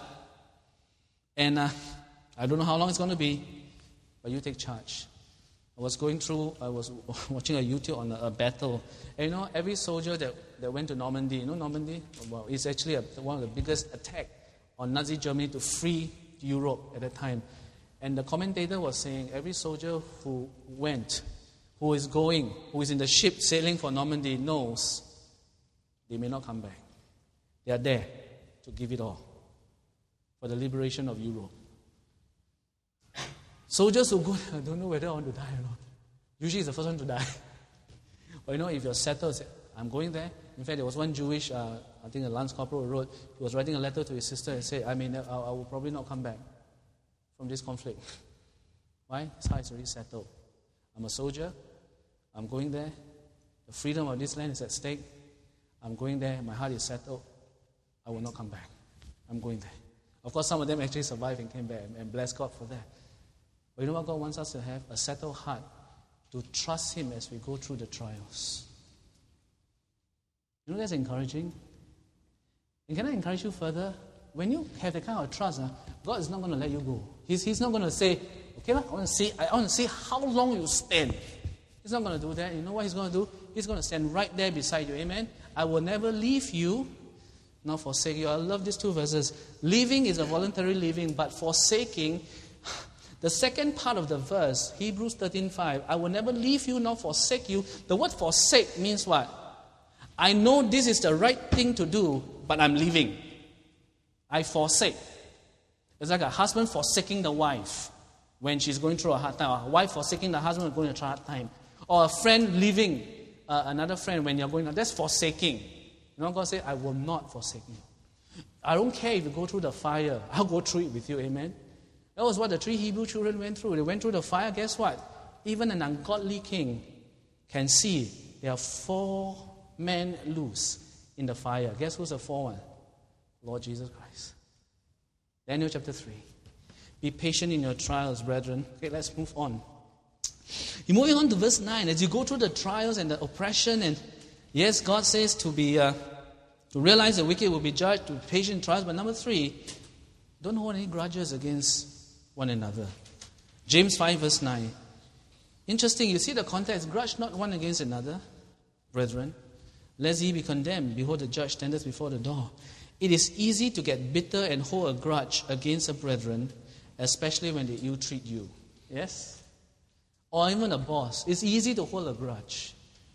and I don't know how long it's going to be, but you take charge. I was watching a YouTube on a battle. And you know, every soldier that went to Normandy, you know Normandy? Well, it's actually one of the biggest attacks on Nazi Germany to free Europe at that time. And the commentator was saying every soldier who went, who is in the ship sailing for Normandy knows they may not come back. They are there to give it all for the liberation of Europe. Soldiers who go, I don't know whether I want to die or not. Usually it's the first one to die. But you know, if you're settled, say, I'm going there. In fact, there was one Jewish, I think a Lance Corporal wrote, he was writing a letter to his sister and said, I will probably not come back from this conflict. Why? His heart is already settled. I'm a soldier. I'm going there. The freedom of this land is at stake. I'm going there. My heart is settled. I will not come back. I'm going there. Of course, some of them actually survived and came back, and bless God for that. But you know what God wants us to have? A settled heart to trust Him as we go through the trials. You know that's encouraging? And can I encourage you further? When you have that kind of trust, God is not going to let you go. He's not going to say, okay, I want to see how long you stand. He's not going to do that. You know what He's going to do? He's going to stand right there beside you. Amen? I will never leave you, nor forsake you. I love these two verses. Leaving is a voluntary leaving, but forsaking, the second part of the verse, Hebrews 13:5, I will never leave you nor forsake you. The word forsake means what? I know this is the right thing to do, but I'm leaving. I forsake. It's like a husband forsaking the wife when she's going through a hard time. A wife forsaking the husband when going through a hard time. Or a friend leaving another friend when you're going on. That's forsaking. You know, God says, I will not forsake you. I don't care if you go through the fire. I'll go through it with you. Amen? That was what the 3 Hebrew children went through. They went through the fire. Guess what? Even an ungodly king can see there are 4 men loose in the fire. Guess who's the 4th one? Lord Jesus Christ. Daniel chapter 3. Be patient in your trials, brethren. Okay, let's move on. You're moving on to verse 9. As you go through the trials and the oppression, and yes, God says to realize the wicked will be judged, to be patient in trials. But number 3, don't hold any grudges against one another. James 5 verse 9. Interesting, you see the context. Grudge not one against another, brethren, lest ye be condemned. Behold, the judge standeth before the door. It is easy to get bitter and hold a grudge against a brethren, especially when they ill-treat you. Yes? Or even a boss. It's easy to hold a grudge.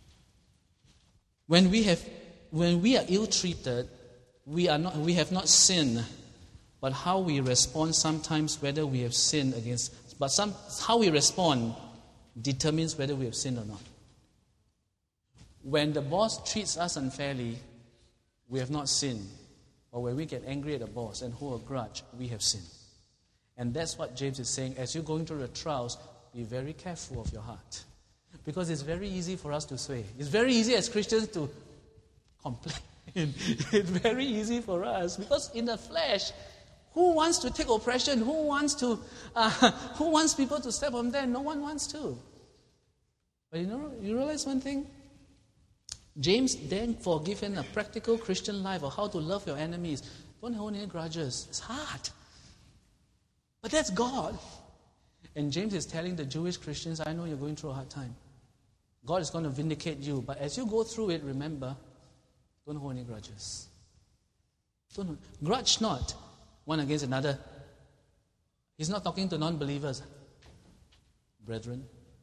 When we are ill-treated, we have not sinned, but how we respond sometimes, whether we have sinned against. But how we respond determines whether we have sinned or not. When the boss treats us unfairly, we have not sinned. But when we get angry at the boss and hold a grudge, we have sinned. And that's what James is saying. As you're going through the trials, be very careful of your heart. Because it's very easy for us to sway. It's very easy as Christians to complain. It's very easy for us. Because in the flesh, Who wants to take oppression? Who wants people to step on them? No one wants to. But you realize one thing? James then given a practical Christian life of how to love your enemies. Don't hold any grudges. It's hard. But that's God. And James is telling the Jewish Christians, I know you're going through a hard time. God is going to vindicate you. But as you go through it, remember, don't hold any grudges. Grudge not one against another. He's not talking to non-believers. Brethren.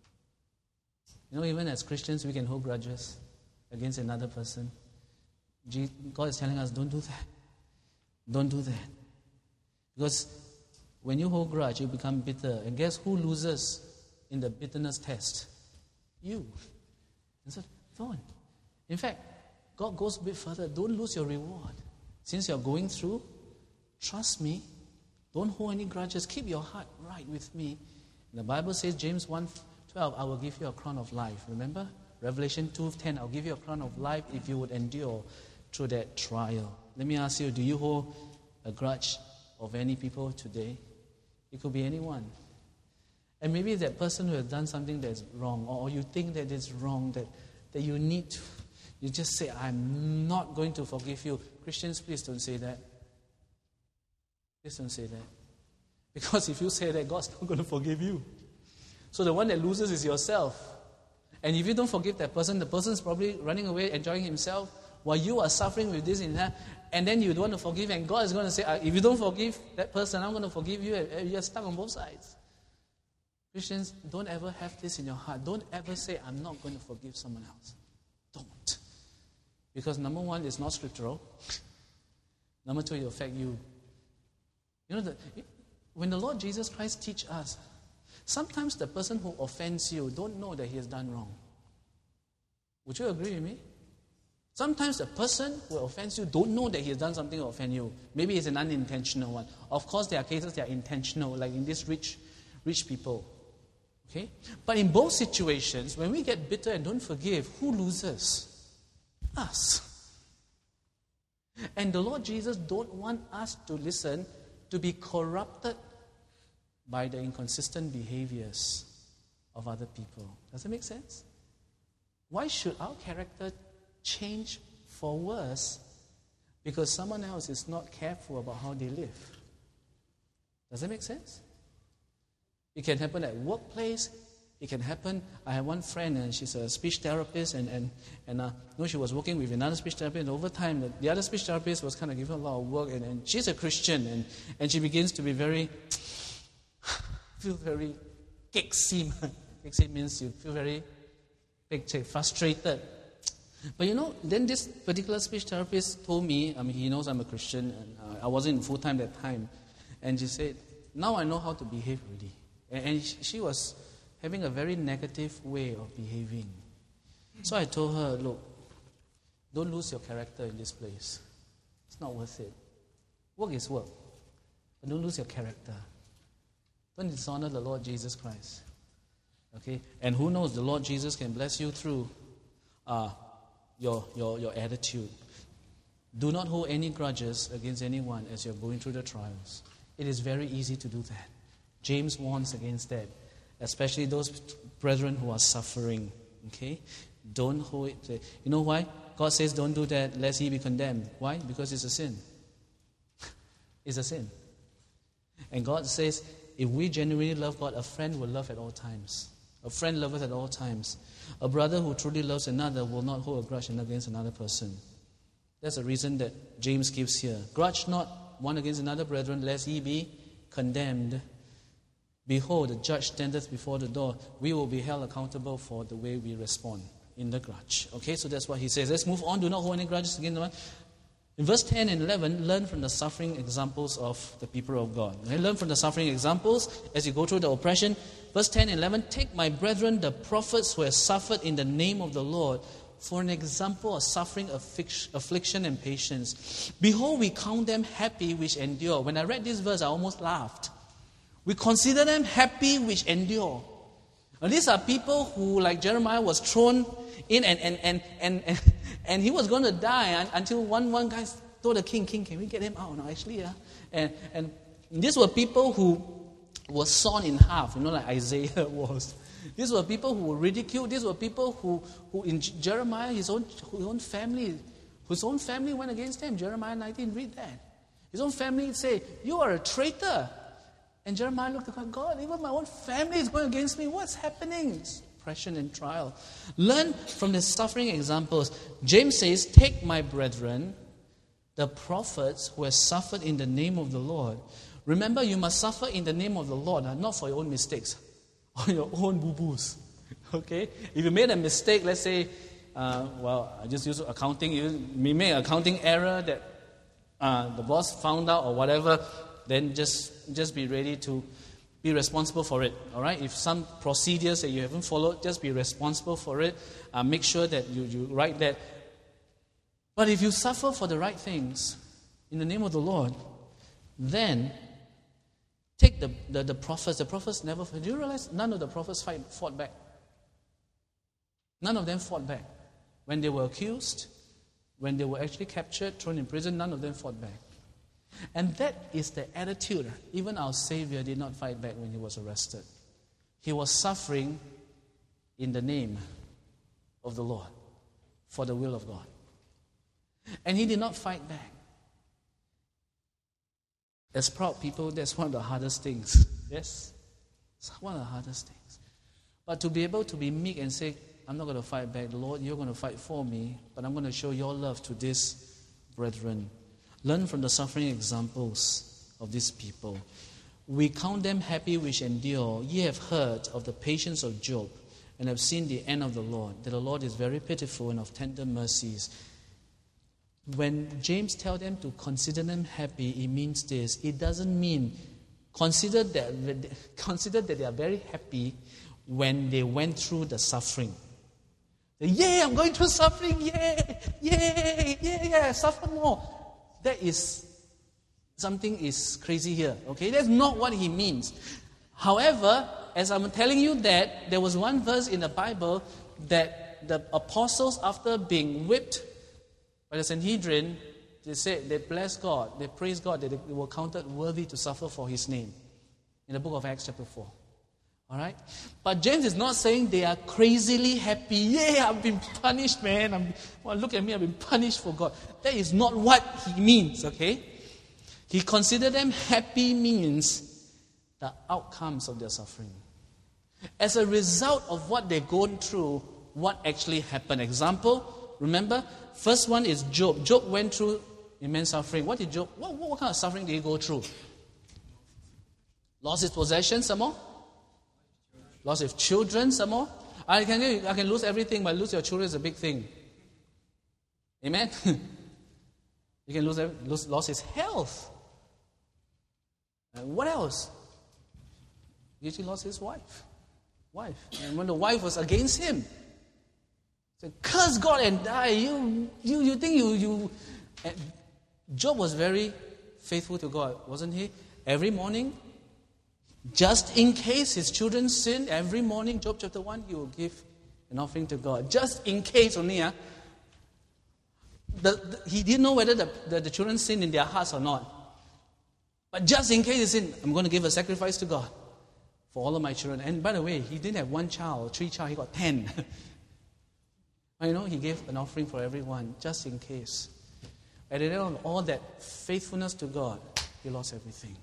Even as Christians, we can hold grudges against another person. God is telling us, don't do that. Don't do that. Because when you hold grudge, you become bitter. And guess who loses in the bitterness test? You. And so, don't. In fact, God goes a bit further. Don't lose your reward. Since you're going through, trust me. Don't hold any grudges. Keep your heart right with me. The Bible says, James 1:12, I will give you a crown of life. Remember? Revelation 2:10, I'll give you a crown of life if you would endure through that trial. Let me ask you, do you hold a grudge of any people today? It could be anyone. And maybe that person who has done something that's wrong, or you think that it's wrong, that you need to, you just say, I'm not going to forgive you. Christians, please don't say that. Please don't say that. Because if you say that, God's not going to forgive you. So the one that loses is yourself. And if you don't forgive that person, the person's probably running away, enjoying himself, while you are suffering with this and that, and then you don't want to forgive, and God is going to say, if you don't forgive that person, I'm going to forgive you, and you're stuck on both sides. Christians, don't ever have this in your heart. Don't ever say, I'm not going to forgive someone else. Don't. Because number one, it's not scriptural. Number two, it will affect you. When the Lord Jesus Christ teaches us, sometimes the person who offends you don't know that he has done wrong. Would you agree with me? Sometimes the person who offends you don't know that he has done something to offend you. Maybe it's an unintentional one. Of course, there are cases that are intentional, like in these rich people. Okay? But in both situations, when we get bitter and don't forgive, who loses? Us. And the Lord Jesus don't want us to be corrupted by the inconsistent behaviors of other people. Does it make sense? Why should our character change for worse because someone else is not careful about how they live? Does that make sense? It can happen at workplace. It can happen. I have one friend, and she's a speech therapist, and she was working with another speech therapist. And over time, the other speech therapist was kind of giving her a lot of work, and she's a Christian, and she begins to be feel very keksy. Keksy means you feel very frustrated. But then this particular speech therapist told me, he knows I'm a Christian, and I wasn't full-time that time, and she said, now I know how to behave really. And she was having a very negative way of behaving. So I told her, look, don't lose your character in this place. It's not worth it. Work is work. But don't lose your character. Don't dishonor the Lord Jesus Christ. Okay? And who knows, the Lord Jesus can bless you through your attitude. Do not hold any grudges against anyone as you're going through the trials. It is very easy to do that. James warns against that, especially those brethren who are suffering. Okay? Don't hold it. You know why? God says don't do that lest ye be condemned. Why? Because it's a sin. It's a sin. And God says, if we genuinely love God, a friend will love at all times. A friend loveth at all times. A brother who truly loves another will not hold a grudge against another person. That's the reason that James gives here. Grudge not one against another, brethren, lest ye be condemned. Behold, the judge standeth before the door. We will be held accountable for the way we respond in the grudge. Okay, so that's what he says. Let's move on. Do not hold any grudges against one. In verse 10 and 11, learn from the suffering examples of the people of God. Okay? Learn from the suffering examples as you go through the oppression. Verse 10 and 11, take my brethren, the prophets who have suffered in the name of the Lord, for an example of suffering, affliction, and patience. Behold, we count them happy which endure. When I read this verse, I almost laughed. We consider them happy which endure. Now, these are people who, like Jeremiah, was thrown in and he was going to die until one guy told the king, can we get him out now? Actually, yeah. And These were people who were sawn in half, like Isaiah was. These were people who were ridiculed. These were people who in Jeremiah, his own family went against him. Jeremiah 19, read that. His own family say, "You are a traitor." And Jeremiah looked at God, even my own family is going against me. What's happening? It's oppression and trial. Learn from the suffering examples. James says, "Take my brethren, the prophets who have suffered in the name of the Lord." Remember, you must suffer in the name of the Lord, not for your own mistakes or your own boo-boos. Okay? If you made a mistake, let's say, I just use accounting. You may make an accounting error that the boss found out or whatever, then just be ready to be responsible for it. All right? If some procedures that you haven't followed, just be responsible for it. Make sure that you write that. But if you suffer for the right things in the name of the Lord, then take the prophets. The prophets never. Do you realize none of the prophets fought back? None of them fought back. When they were accused, when they were actually captured, thrown in prison, none of them fought back. And that is the attitude. Even our Savior did not fight back when he was arrested. He was suffering in the name of the Lord, for the will of God. And he did not fight back. As proud people, that's one of the hardest things. Yes? It's one of the hardest things. But to be able to be meek and say, "I'm not going to fight back, Lord, you're going to fight for me, but I'm going to show your love to these brethren." Learn from the suffering examples of these people. "We count them happy which endure. Ye have heard of the patience of Job, and have seen the end of the Lord, that the Lord is very pitiful and of tender mercies." When James tells them to consider them happy, it means this. It doesn't mean consider that they are very happy when they went through the suffering. "Yay, I'm going through suffering. Yay, suffer more." That is, something is crazy here. Okay, that's not what he means. However, as I'm telling you that, there was one verse in the Bible that the apostles, after being whipped by the Sanhedrin, they said they blessed God, they praised God that they were counted worthy to suffer for his name. In the book of Acts chapter 4. Alright? But James is not saying they are crazily happy. "Yeah, I've been punished, man. Look at me, I've been punished for God." That is not what he means, okay? He considered them happy means the outcomes of their suffering. As a result of what they're going through, what actually happened. Example, remember, first one is Job. Job went through immense suffering. What kind of suffering did he go through? Lost his possessions, some more? Lost his children, some more? I can lose everything, but lose your children is a big thing. Amen? You can lost his health. And what else? He actually lost his wife. And when the wife was against him, said, "Curse God and die." You think you Job was very faithful to God, wasn't he? Every morning, just in case his children sin, every morning, Job chapter 1, he will give an offering to God. Just in case only. He didn't know whether the children sin in their hearts or not. But just in case they sin, I'm going to give a sacrifice to God for all of my children. And by the way, he didn't have 1 child or 3 child, he got 10. He gave an offering for everyone, just in case. At the end of all that faithfulness to God, he lost everything.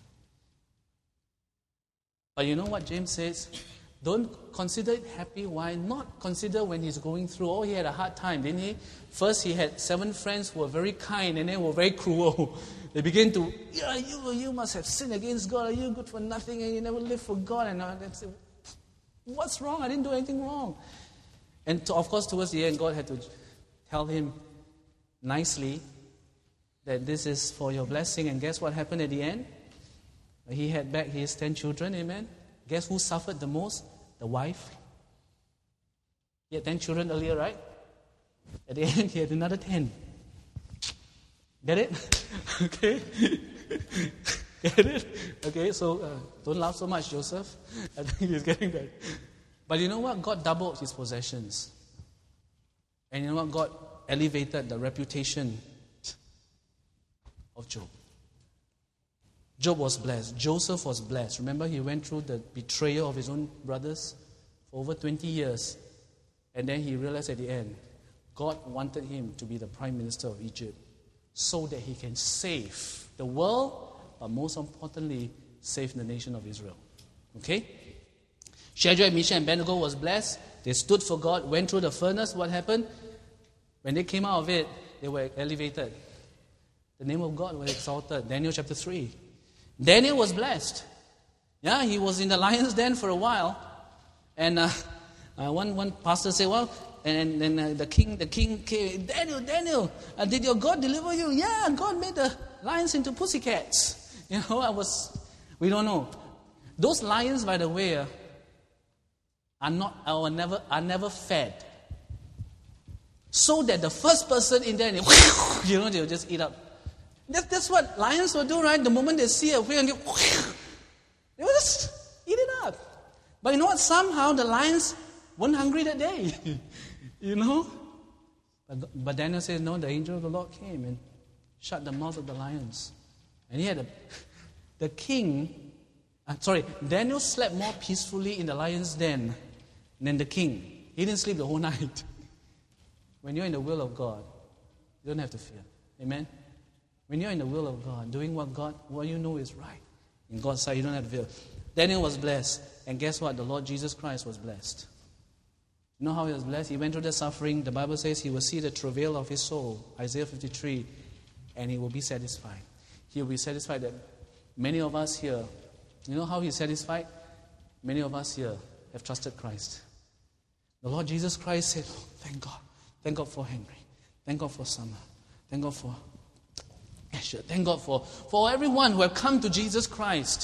But you know what James says? Don't consider it happy. Why not consider when he's going through? Oh, he had a hard time, didn't he? First, he had 7 friends who were very kind and then were very cruel. They began to, you must have sinned against God. Are you good for nothing and you never live for God? And they say, what's wrong? I didn't do anything wrong. And of course, towards the end, God had to tell him nicely that this is for your blessing. And guess what happened at the end? He had back his 10 children, amen? Guess who suffered the most? The wife. He had 10 children earlier, right? At the end, he had another 10. Get it? Okay? Get it? Okay, so don't laugh so much, Joseph. I think he's getting that. But you know what? God doubled his possessions. And you know what? God elevated the reputation of Job. Job was blessed. Joseph was blessed. Remember, he went through the betrayal of his own brothers for over 20 years. And then he realized at the end, God wanted him to be the prime minister of Egypt so that he can save the world, but most importantly, save the nation of Israel. Okay? Shadrach, Meshach, and Abednego was blessed. They stood for God, went through the furnace. What happened? When they came out of it, they were elevated. The name of God was exalted. Daniel chapter 3. Daniel was blessed. Yeah, he was in the lion's den for a while. And one pastor said, well, and the king came, Daniel, did your God deliver you? Yeah, God made the lions into pussycats. We don't know. Those lions, by the way, are never fed. So that the first person in there, they'll just eat up. That's what lions will do, right? The moment they see a whale, they will just eat it up. But you know what? Somehow the lions weren't hungry that day. But Daniel says, no, the angel of the Lord came and shut the mouth of the lions. And he had Daniel slept more peacefully in the lion's den than the king. He didn't sleep the whole night. When you're in the will of God, you don't have to fear. Amen? When you're in the will of God, doing what you know is right, in God's sight, you don't have to fear. Daniel was blessed. And guess what? The Lord Jesus Christ was blessed. You know how he was blessed? He went through the suffering. The Bible says he will see the travail of his soul, Isaiah 53, and he will be satisfied. He will be satisfied that many of us here, you know how he's satisfied? Many of us here have trusted Christ. The Lord Jesus Christ said, oh, thank God. Thank God for Henry. Thank God for Summer. Thank God for Asher. Thank God for everyone who have come to Jesus Christ.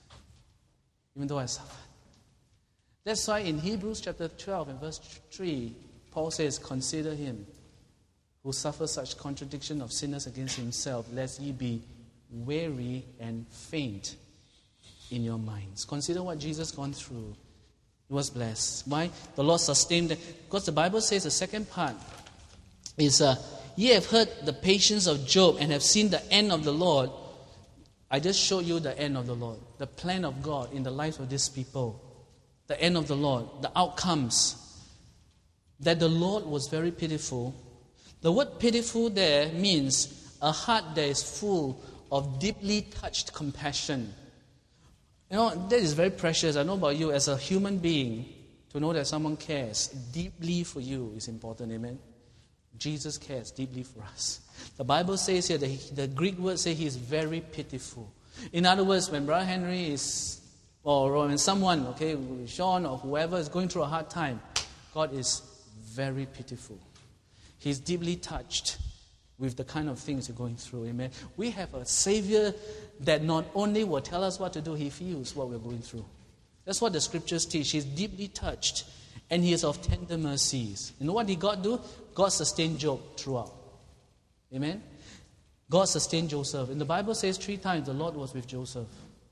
Even though I suffered. That's why in Hebrews chapter 12 and verse 3, Paul says, consider him who suffers such contradiction of sinners against himself, lest ye be weary and faint in your minds. Consider what Jesus gone through. He was blessed. Why? The Lord sustained them. Because the Bible says the second part is, ye have heard the patience of Job and have seen the end of the Lord. I just showed you the end of the Lord. The plan of God in the lives of these people. The end of the Lord. The outcomes. That the Lord was very pitiful. The word pitiful there means a heart that is full of deeply touched compassion. That is very precious. I know about you as a human being, to know that someone cares deeply for you is important. Amen? Jesus cares deeply for us. The Bible says here, the Greek word says he is very pitiful. In other words, when Brother Henry is, or when someone, Sean or whoever is going through a hard time, God is very pitiful. He's deeply touched with the kind of things you're going through. Amen. We have a Savior that not only will tell us what to do, he feels what we're going through. That's what the scriptures teach. He's deeply touched and he is of tender mercies. You know what did God do? God sustained Job throughout. Amen. God sustained Joseph. And the Bible says 3 times the Lord was with Joseph.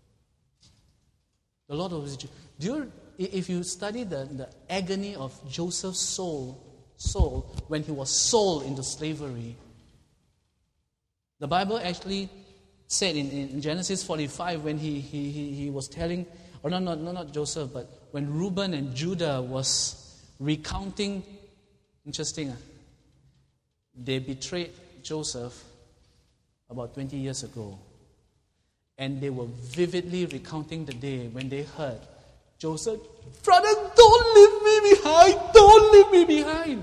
The Lord was with Joseph. If you study the agony of Joseph's soul when he was sold into slavery, the Bible actually said in Genesis 45 when he was telling, or not Joseph, but when Reuben and Judah was recounting, interesting, they betrayed Joseph about 20 years ago. And they were vividly recounting the day when they heard, Joseph, brother, don't leave me behind, don't leave me behind.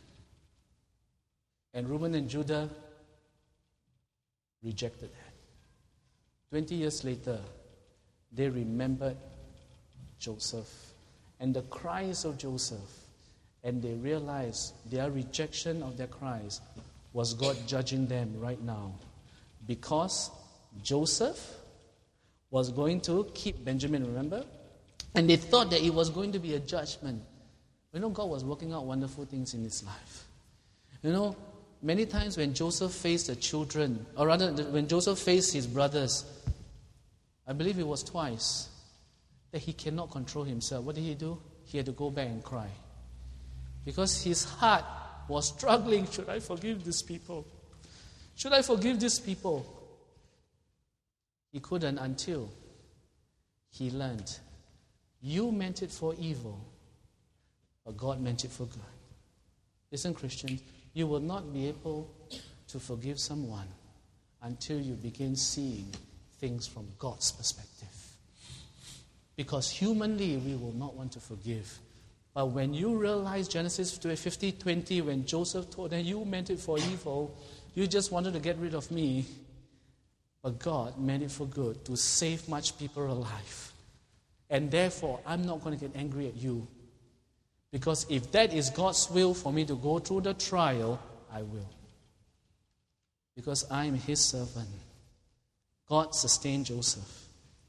And Reuben and Judah rejected that. 20 years later, they remembered Joseph and the cries of Joseph, and they realized their rejection of their cries was God judging them right now, because Joseph was going to keep Benjamin, remember? And they thought that it was going to be a judgment. God was working out wonderful things in his life. Many times when Joseph faced the children, or rather when Joseph faced his brothers, I believe it was twice, that he cannot control himself. What did he do? He had to go back and cry. Because his heart was struggling. Should I forgive these people? Should I forgive these people? He couldn't until he learned. You meant it for evil, but God meant it for good. Listen, Christians, you will not be able to forgive someone until you begin seeing things from God's perspective. Because humanly, we will not want to forgive. But when you realize Genesis 50:20, when Joseph told them, you meant it for evil, you just wanted to get rid of me, but God meant it for good, to save much people alive. And therefore, I'm not going to get angry at you. Because if that is God's will for me to go through the trial, I will. Because I am His servant. God sustained Joseph.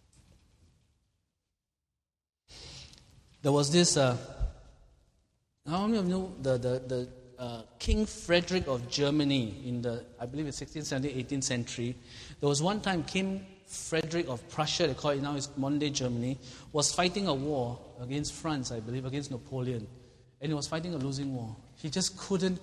There was this, how many of you know the King Frederick of Germany in the, I believe it's 16th century, 18th century. There was one time King Frederick of Prussia, they call it now, it's modern-day Germany, was fighting a war against France, I believe, against Napoleon. And he was fighting a losing war. He just couldn't.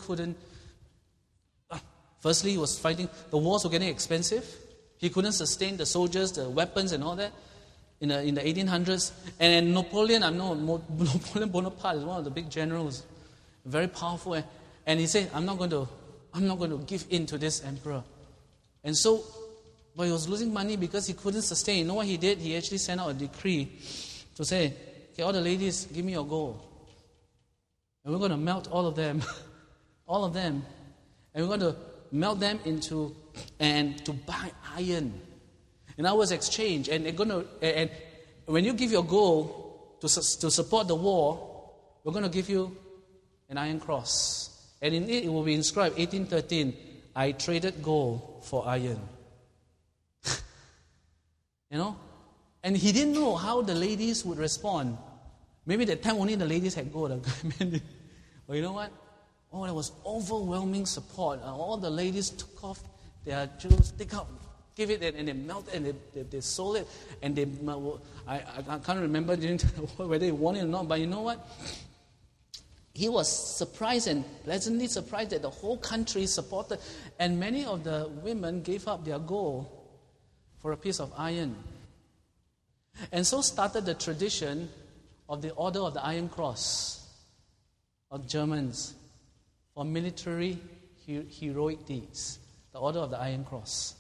Firstly, he was fighting, the wars were getting expensive. He couldn't sustain the soldiers, the weapons and all that in the 1800s. And Napoleon Bonaparte is one of the big generals, very powerful. And he said, I'm not going to give in to this emperor. And so, but he was losing money because he couldn't sustain. You know what he did? He actually sent out a decree to say, okay, all the ladies, give me your gold. And we're going to melt all of them. And we're going to melt them into, and to buy iron. In other words, exchange. And they're going to, and when you give your gold to support the war, we're going to give you an iron cross. And in it will be inscribed, 1813, I traded gold for iron. You know? And he didn't know how the ladies would respond. Maybe that time only the ladies had gold. But you know what? Oh, there was overwhelming support. All the ladies took off their jewels, give it, and they melted, and they sold it. And I can't remember whether they won it or not, but you know what? He was surprised and pleasantly surprised that the whole country supported. And many of the women gave up their gold for a piece of iron. And so started the tradition of the Order of the Iron Cross of Germans for military heroic deeds. The Order of the Iron Cross.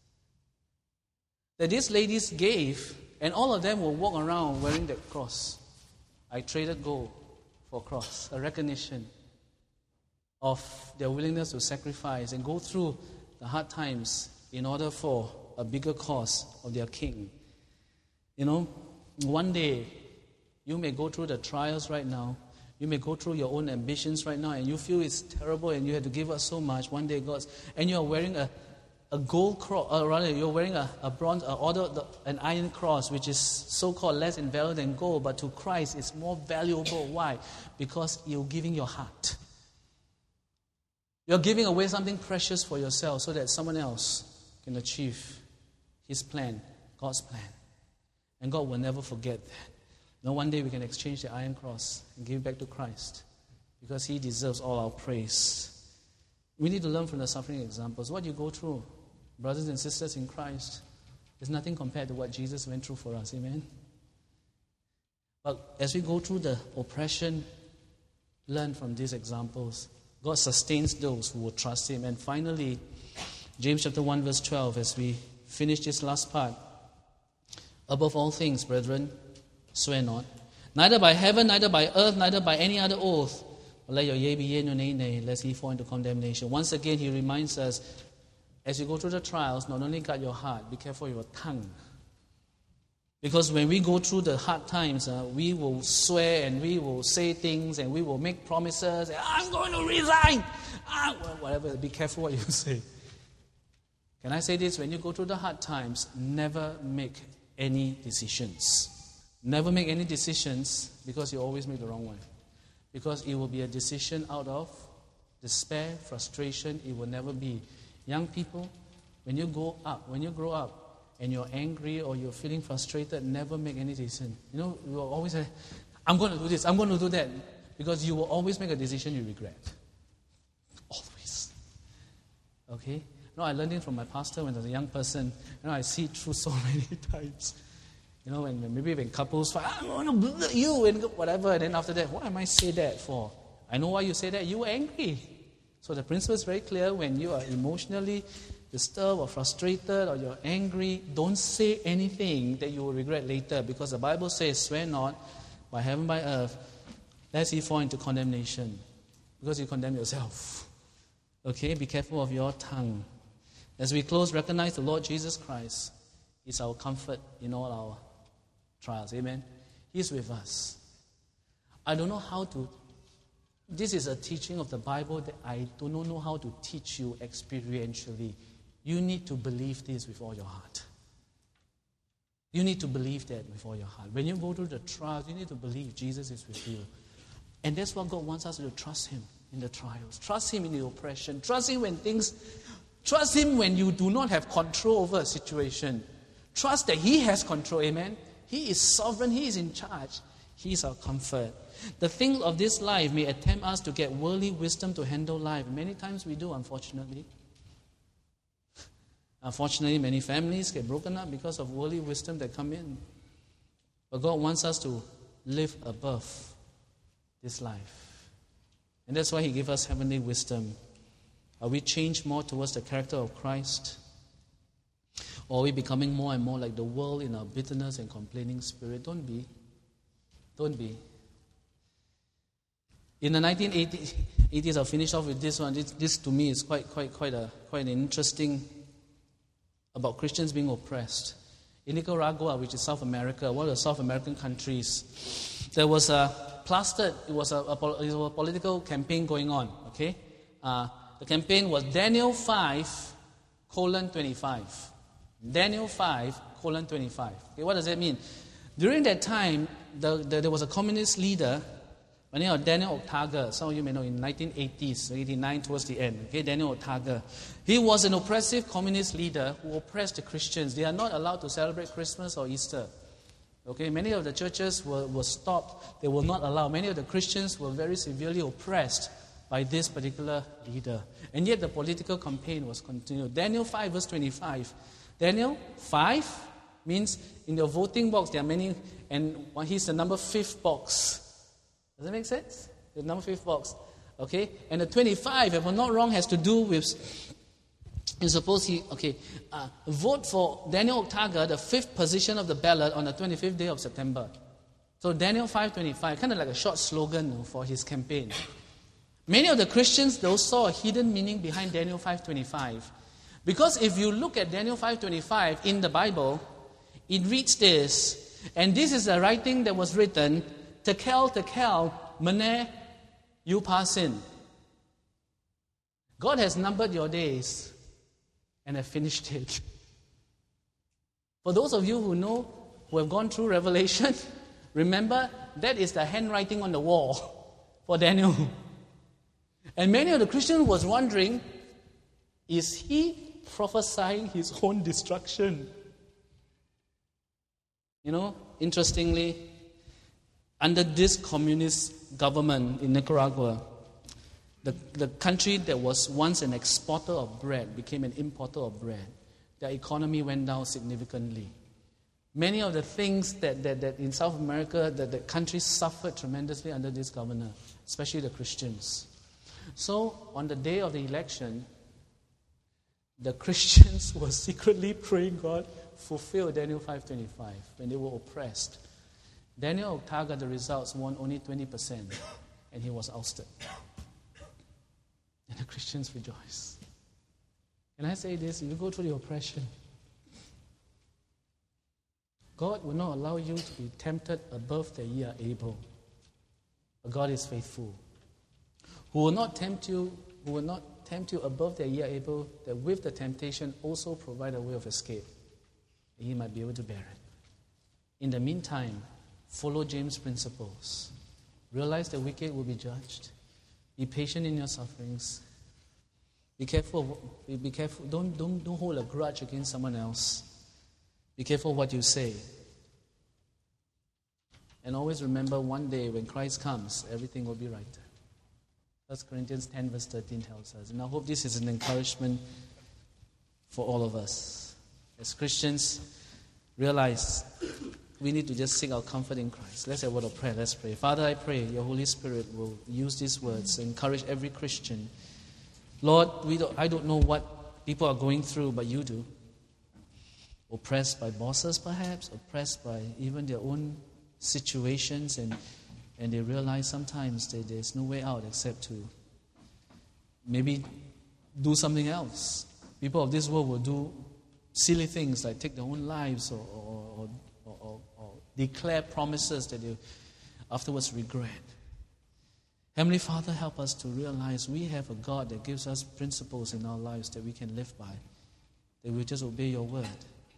That these ladies gave, and all of them will walk around wearing that cross. I traded gold for a cross, a recognition of their willingness to sacrifice and go through the hard times in order for a bigger cause of their king. You know, one day you may go through the trials right now. You may go through your own ambitions right now, and you feel it's terrible, and you have to give up so much. One day, and you are wearing a gold cross, or rather, you're wearing a bronze, an iron cross, which is so-called less in value than gold, but to Christ it's more valuable. Why? Because you're giving your heart. You're giving away something precious for yourself, so that someone else can achieve His plan, God's plan, and God will never forget that. Now, one day we can exchange the iron cross and give it back to Christ because He deserves all our praise. We need to learn from the suffering examples. What you go through, brothers and sisters in Christ, is nothing compared to what Jesus went through for us. Amen? But as we go through the oppression, learn from these examples. God sustains those who will trust Him. And finally, James chapter 1 verse 12, as we finish this last part. Above all things, brethren, swear not, neither by heaven, neither by earth, neither by any other oath, but let your yea be yea and your nay nay, lest ye fall into condemnation. Once again, he reminds us, as you go through the trials, not only guard your heart, be careful of your tongue. Because when we go through the hard times, we will swear and we will say things and we will make promises. I'm going to resign. Whatever, be careful what you say. Can I say this? When you go through the hard times, never make any decisions. Never make any decisions because you always make the wrong one. Because it will be a decision out of despair, frustration. It will never be. Young people, when you grow up and you're angry or you're feeling frustrated, never make any decision. You know, you will always say, I'm going to do this, I'm going to do that. Because you will always make a decision you regret. Always. Okay? I learned it from my pastor when I was a young person. I see it through so many times. When couples fight, I want to bully you and whatever, and then after that, what am I say that for? I know why you say that. You were angry. So the principle is very clear. When you are emotionally disturbed or frustrated or you're angry, don't say anything that you will regret later, because the Bible says, swear not by heaven, by earth, lest ye fall into condemnation, because you condemn yourself. Okay, be careful of your tongue. As we close, recognize the Lord Jesus Christ is our comfort in all our trials. Amen. He's with us. I don't know how to. This is a teaching of the Bible that I do not know how to teach you experientially. You need to believe this with all your heart. You need to believe that with all your heart. When you go through the trials, you need to believe Jesus is with you. And that's what God wants us to do. Trust Him in the trials. Trust Him in the oppression. Trust Him when you do not have control over a situation. Trust that He has control. Amen. He is sovereign. He is in charge. He is our comfort. The things of this life may attempt us to get worldly wisdom to handle life. Many times we do, unfortunately. Unfortunately, many families get broken up because of worldly wisdom that come in. But God wants us to live above this life. And that's why He gave us heavenly wisdom. Are we changed more towards the character of Christ? Or are we becoming more and more like the world in our bitterness and complaining spirit? Don't be. Don't be. In the 1980s, I'll finish off with this one. This to me is quite an interesting about Christians being oppressed. In Nicaragua, which is South America, one of the South American countries, there was a political campaign going on. Okay, the campaign was Daniel 5:25. Daniel 5:25. Okay, what does that mean? During that time, there was a communist leader by the name of Daniel Ortega. Some of you may know, in the 1980s, 89 towards the end. Okay, Daniel Ortega. He was an oppressive communist leader who oppressed the Christians. They are not allowed to celebrate Christmas or Easter. Okay, many of the churches were stopped. They were not allowed. Many of the Christians were very severely oppressed by this particular leader. And yet the political campaign was continued. Daniel 5:25. Daniel 5 means in your voting box there are many, and he's the number 5th box. Does that make sense? The number 5th box. Okay? And the 25, if I'm not wrong, has to do with, vote for Daniel Ortega, the 5th position of the ballot on the 25th day of September. So Daniel 5:25, kind of like a short slogan for his campaign. Many of the Christians, though, saw a hidden meaning behind Daniel 5:25. Because if you look at Daniel 5:25 in the Bible, it reads this, and this is a writing that was written, Tekel, Meneh, Uparsin. God has numbered your days and have finished it. For those of you who have gone through Revelation, remember that is the handwriting on the wall for Daniel. And many of the Christians was wondering, is he prophesying his own destruction? Interestingly, under this communist government in Nicaragua, the country that was once an exporter of bread became an importer of bread. Their economy went down significantly. Many of the things that in South America, that the country suffered tremendously under this governor, especially the Christians. So, on the day of the election, the Christians were secretly praying God fulfill Daniel 5:25 when they were oppressed. Daniel Ortega, the results, won only 20%, and he was ousted. And the Christians rejoice. Can I say this? You go through the oppression, God will not allow you to be tempted above that ye are able. But God is faithful, who will not tempt you above that ye are able, that with the temptation also provide a way of escape, that ye might be able to bear it. In the meantime, follow James' principles. Realize the wicked will be judged. Be patient in your sufferings. Be careful. Be careful. Don't hold a grudge against someone else. Be careful what you say. And always remember, one day when Christ comes, everything will be right. 1 Corinthians 10 verse 13 tells us. And I hope this is an encouragement for all of us. As Christians, realize we need to just seek our comfort in Christ. Let's have a word of prayer. Let's pray. Father, I pray your Holy Spirit will use these words to encourage every Christian. Lord, I don't know what people are going through, but you do. Oppressed by bosses, perhaps, oppressed by even their own situations, and they realize sometimes that there's no way out except to maybe do something else. People of this world will do silly things like take their own lives or declare promises that they afterwards regret. Heavenly Father, help us to realize we have a God that gives us principles in our lives that we can live by, that we just obey your word.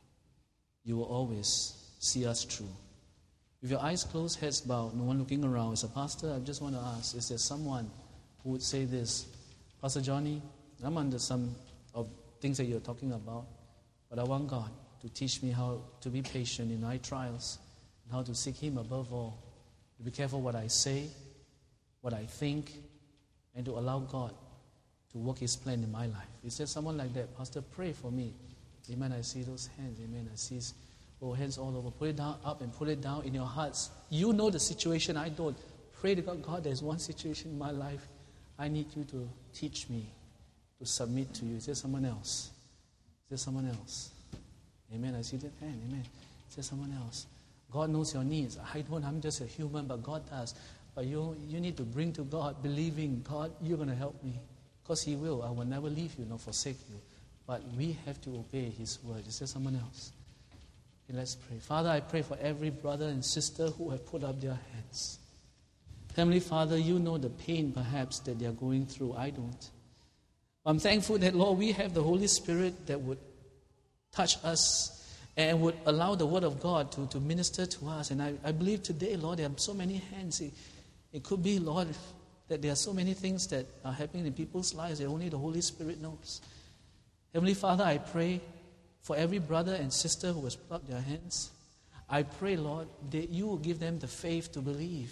You will always see us through. With your eyes closed, heads bowed, no one looking around, as a pastor, I just want to ask, is there someone who would say this? Pastor Johnny, I'm under some of things that you're talking about, but I want God to teach me how to be patient in my trials and how to seek Him above all, to be careful what I say, what I think, and to allow God to work His plan in my life. Is there someone like that? Pastor, pray for me. Amen. I see those hands. Amen. I see hands all over. Put it down, up and put it down in your hearts. You know the situation. I don't. Pray to God. God, there's one situation in my life. I need you to teach me to submit to you. Is there someone else? Is there someone else? Amen. I see that hand. Amen. Is there someone else? God knows your needs. I don't. I'm just a human, but God does. But you need to bring to God, believing, God, you're going to help me. Because He will. I will never leave you nor forsake you. But we have to obey His word. Is there someone else? Okay, let's pray. Father, I pray for every brother and sister who have put up their hands. Heavenly Father, you know the pain perhaps that they are going through. I don't. I'm thankful that, Lord, we have the Holy Spirit that would touch us and would allow the Word of God to minister to us. And I believe today, Lord, there are so many hands. It could be, Lord, that there are so many things that are happening in people's lives that only the Holy Spirit knows. Heavenly Father, I pray for every brother and sister who has put up their hands. I pray, Lord, that you will give them the faith to believe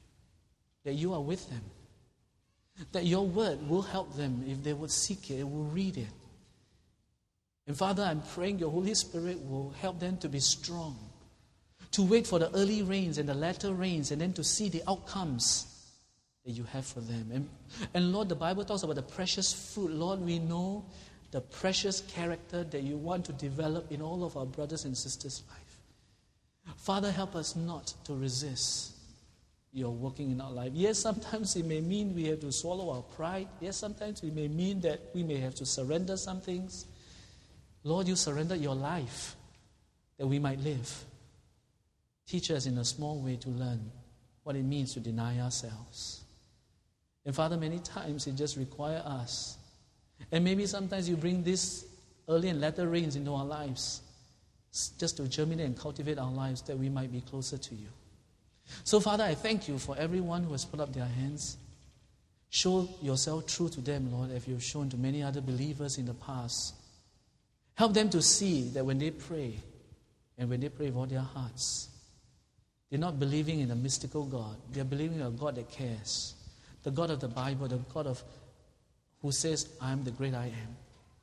that you are with them, that your word will help them if they would seek it, will read it. And Father, I'm praying your Holy Spirit will help them to be strong, to wait for the early rains and the latter rains, and then to see the outcomes that you have for them. And Lord, the Bible talks about the precious fruit. Lord, we know the precious character that you want to develop in all of our brothers and sisters' life. Father, help us not to resist your working in our life. Yes, sometimes it may mean we have to swallow our pride. Yes, sometimes it may mean that we may have to surrender some things. Lord, you surrendered your life that we might live. Teach us in a small way to learn what it means to deny ourselves. And Father, many times it just requires us. And maybe sometimes you bring this early and latter rains into our lives just to germinate and cultivate our lives that we might be closer to you. So, Father, I thank you for everyone who has put up their hands. Show yourself true to them, Lord, as you've shown to many other believers in the past. Help them to see that when they pray, and when they pray with all their hearts, they're not believing in a mystical God. They're believing in a God that cares. The God of the Bible, the God of who says, I am the great I am.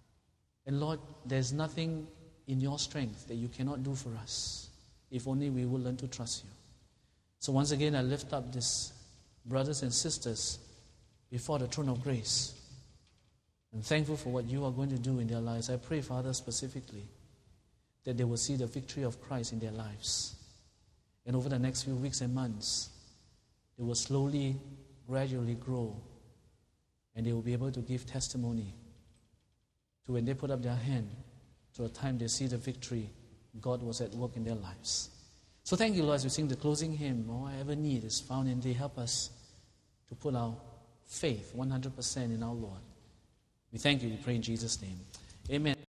And Lord, there's nothing in your strength that you cannot do for us, if only we will learn to trust you. So once again, I lift up these brothers and sisters before the throne of grace. I'm thankful for what you are going to do in their lives. I pray, Father, specifically, that they will see the victory of Christ in their lives. And over the next few weeks and months, they will slowly, gradually grow. And they will be able to give testimony to when they put up their hand, to the time they see the victory, God was at work in their lives. So thank you, Lord, as we sing the closing hymn. All I ever need is found in thee. Help us to put our faith 100% in our Lord. We thank you, we pray in Jesus' name. Amen.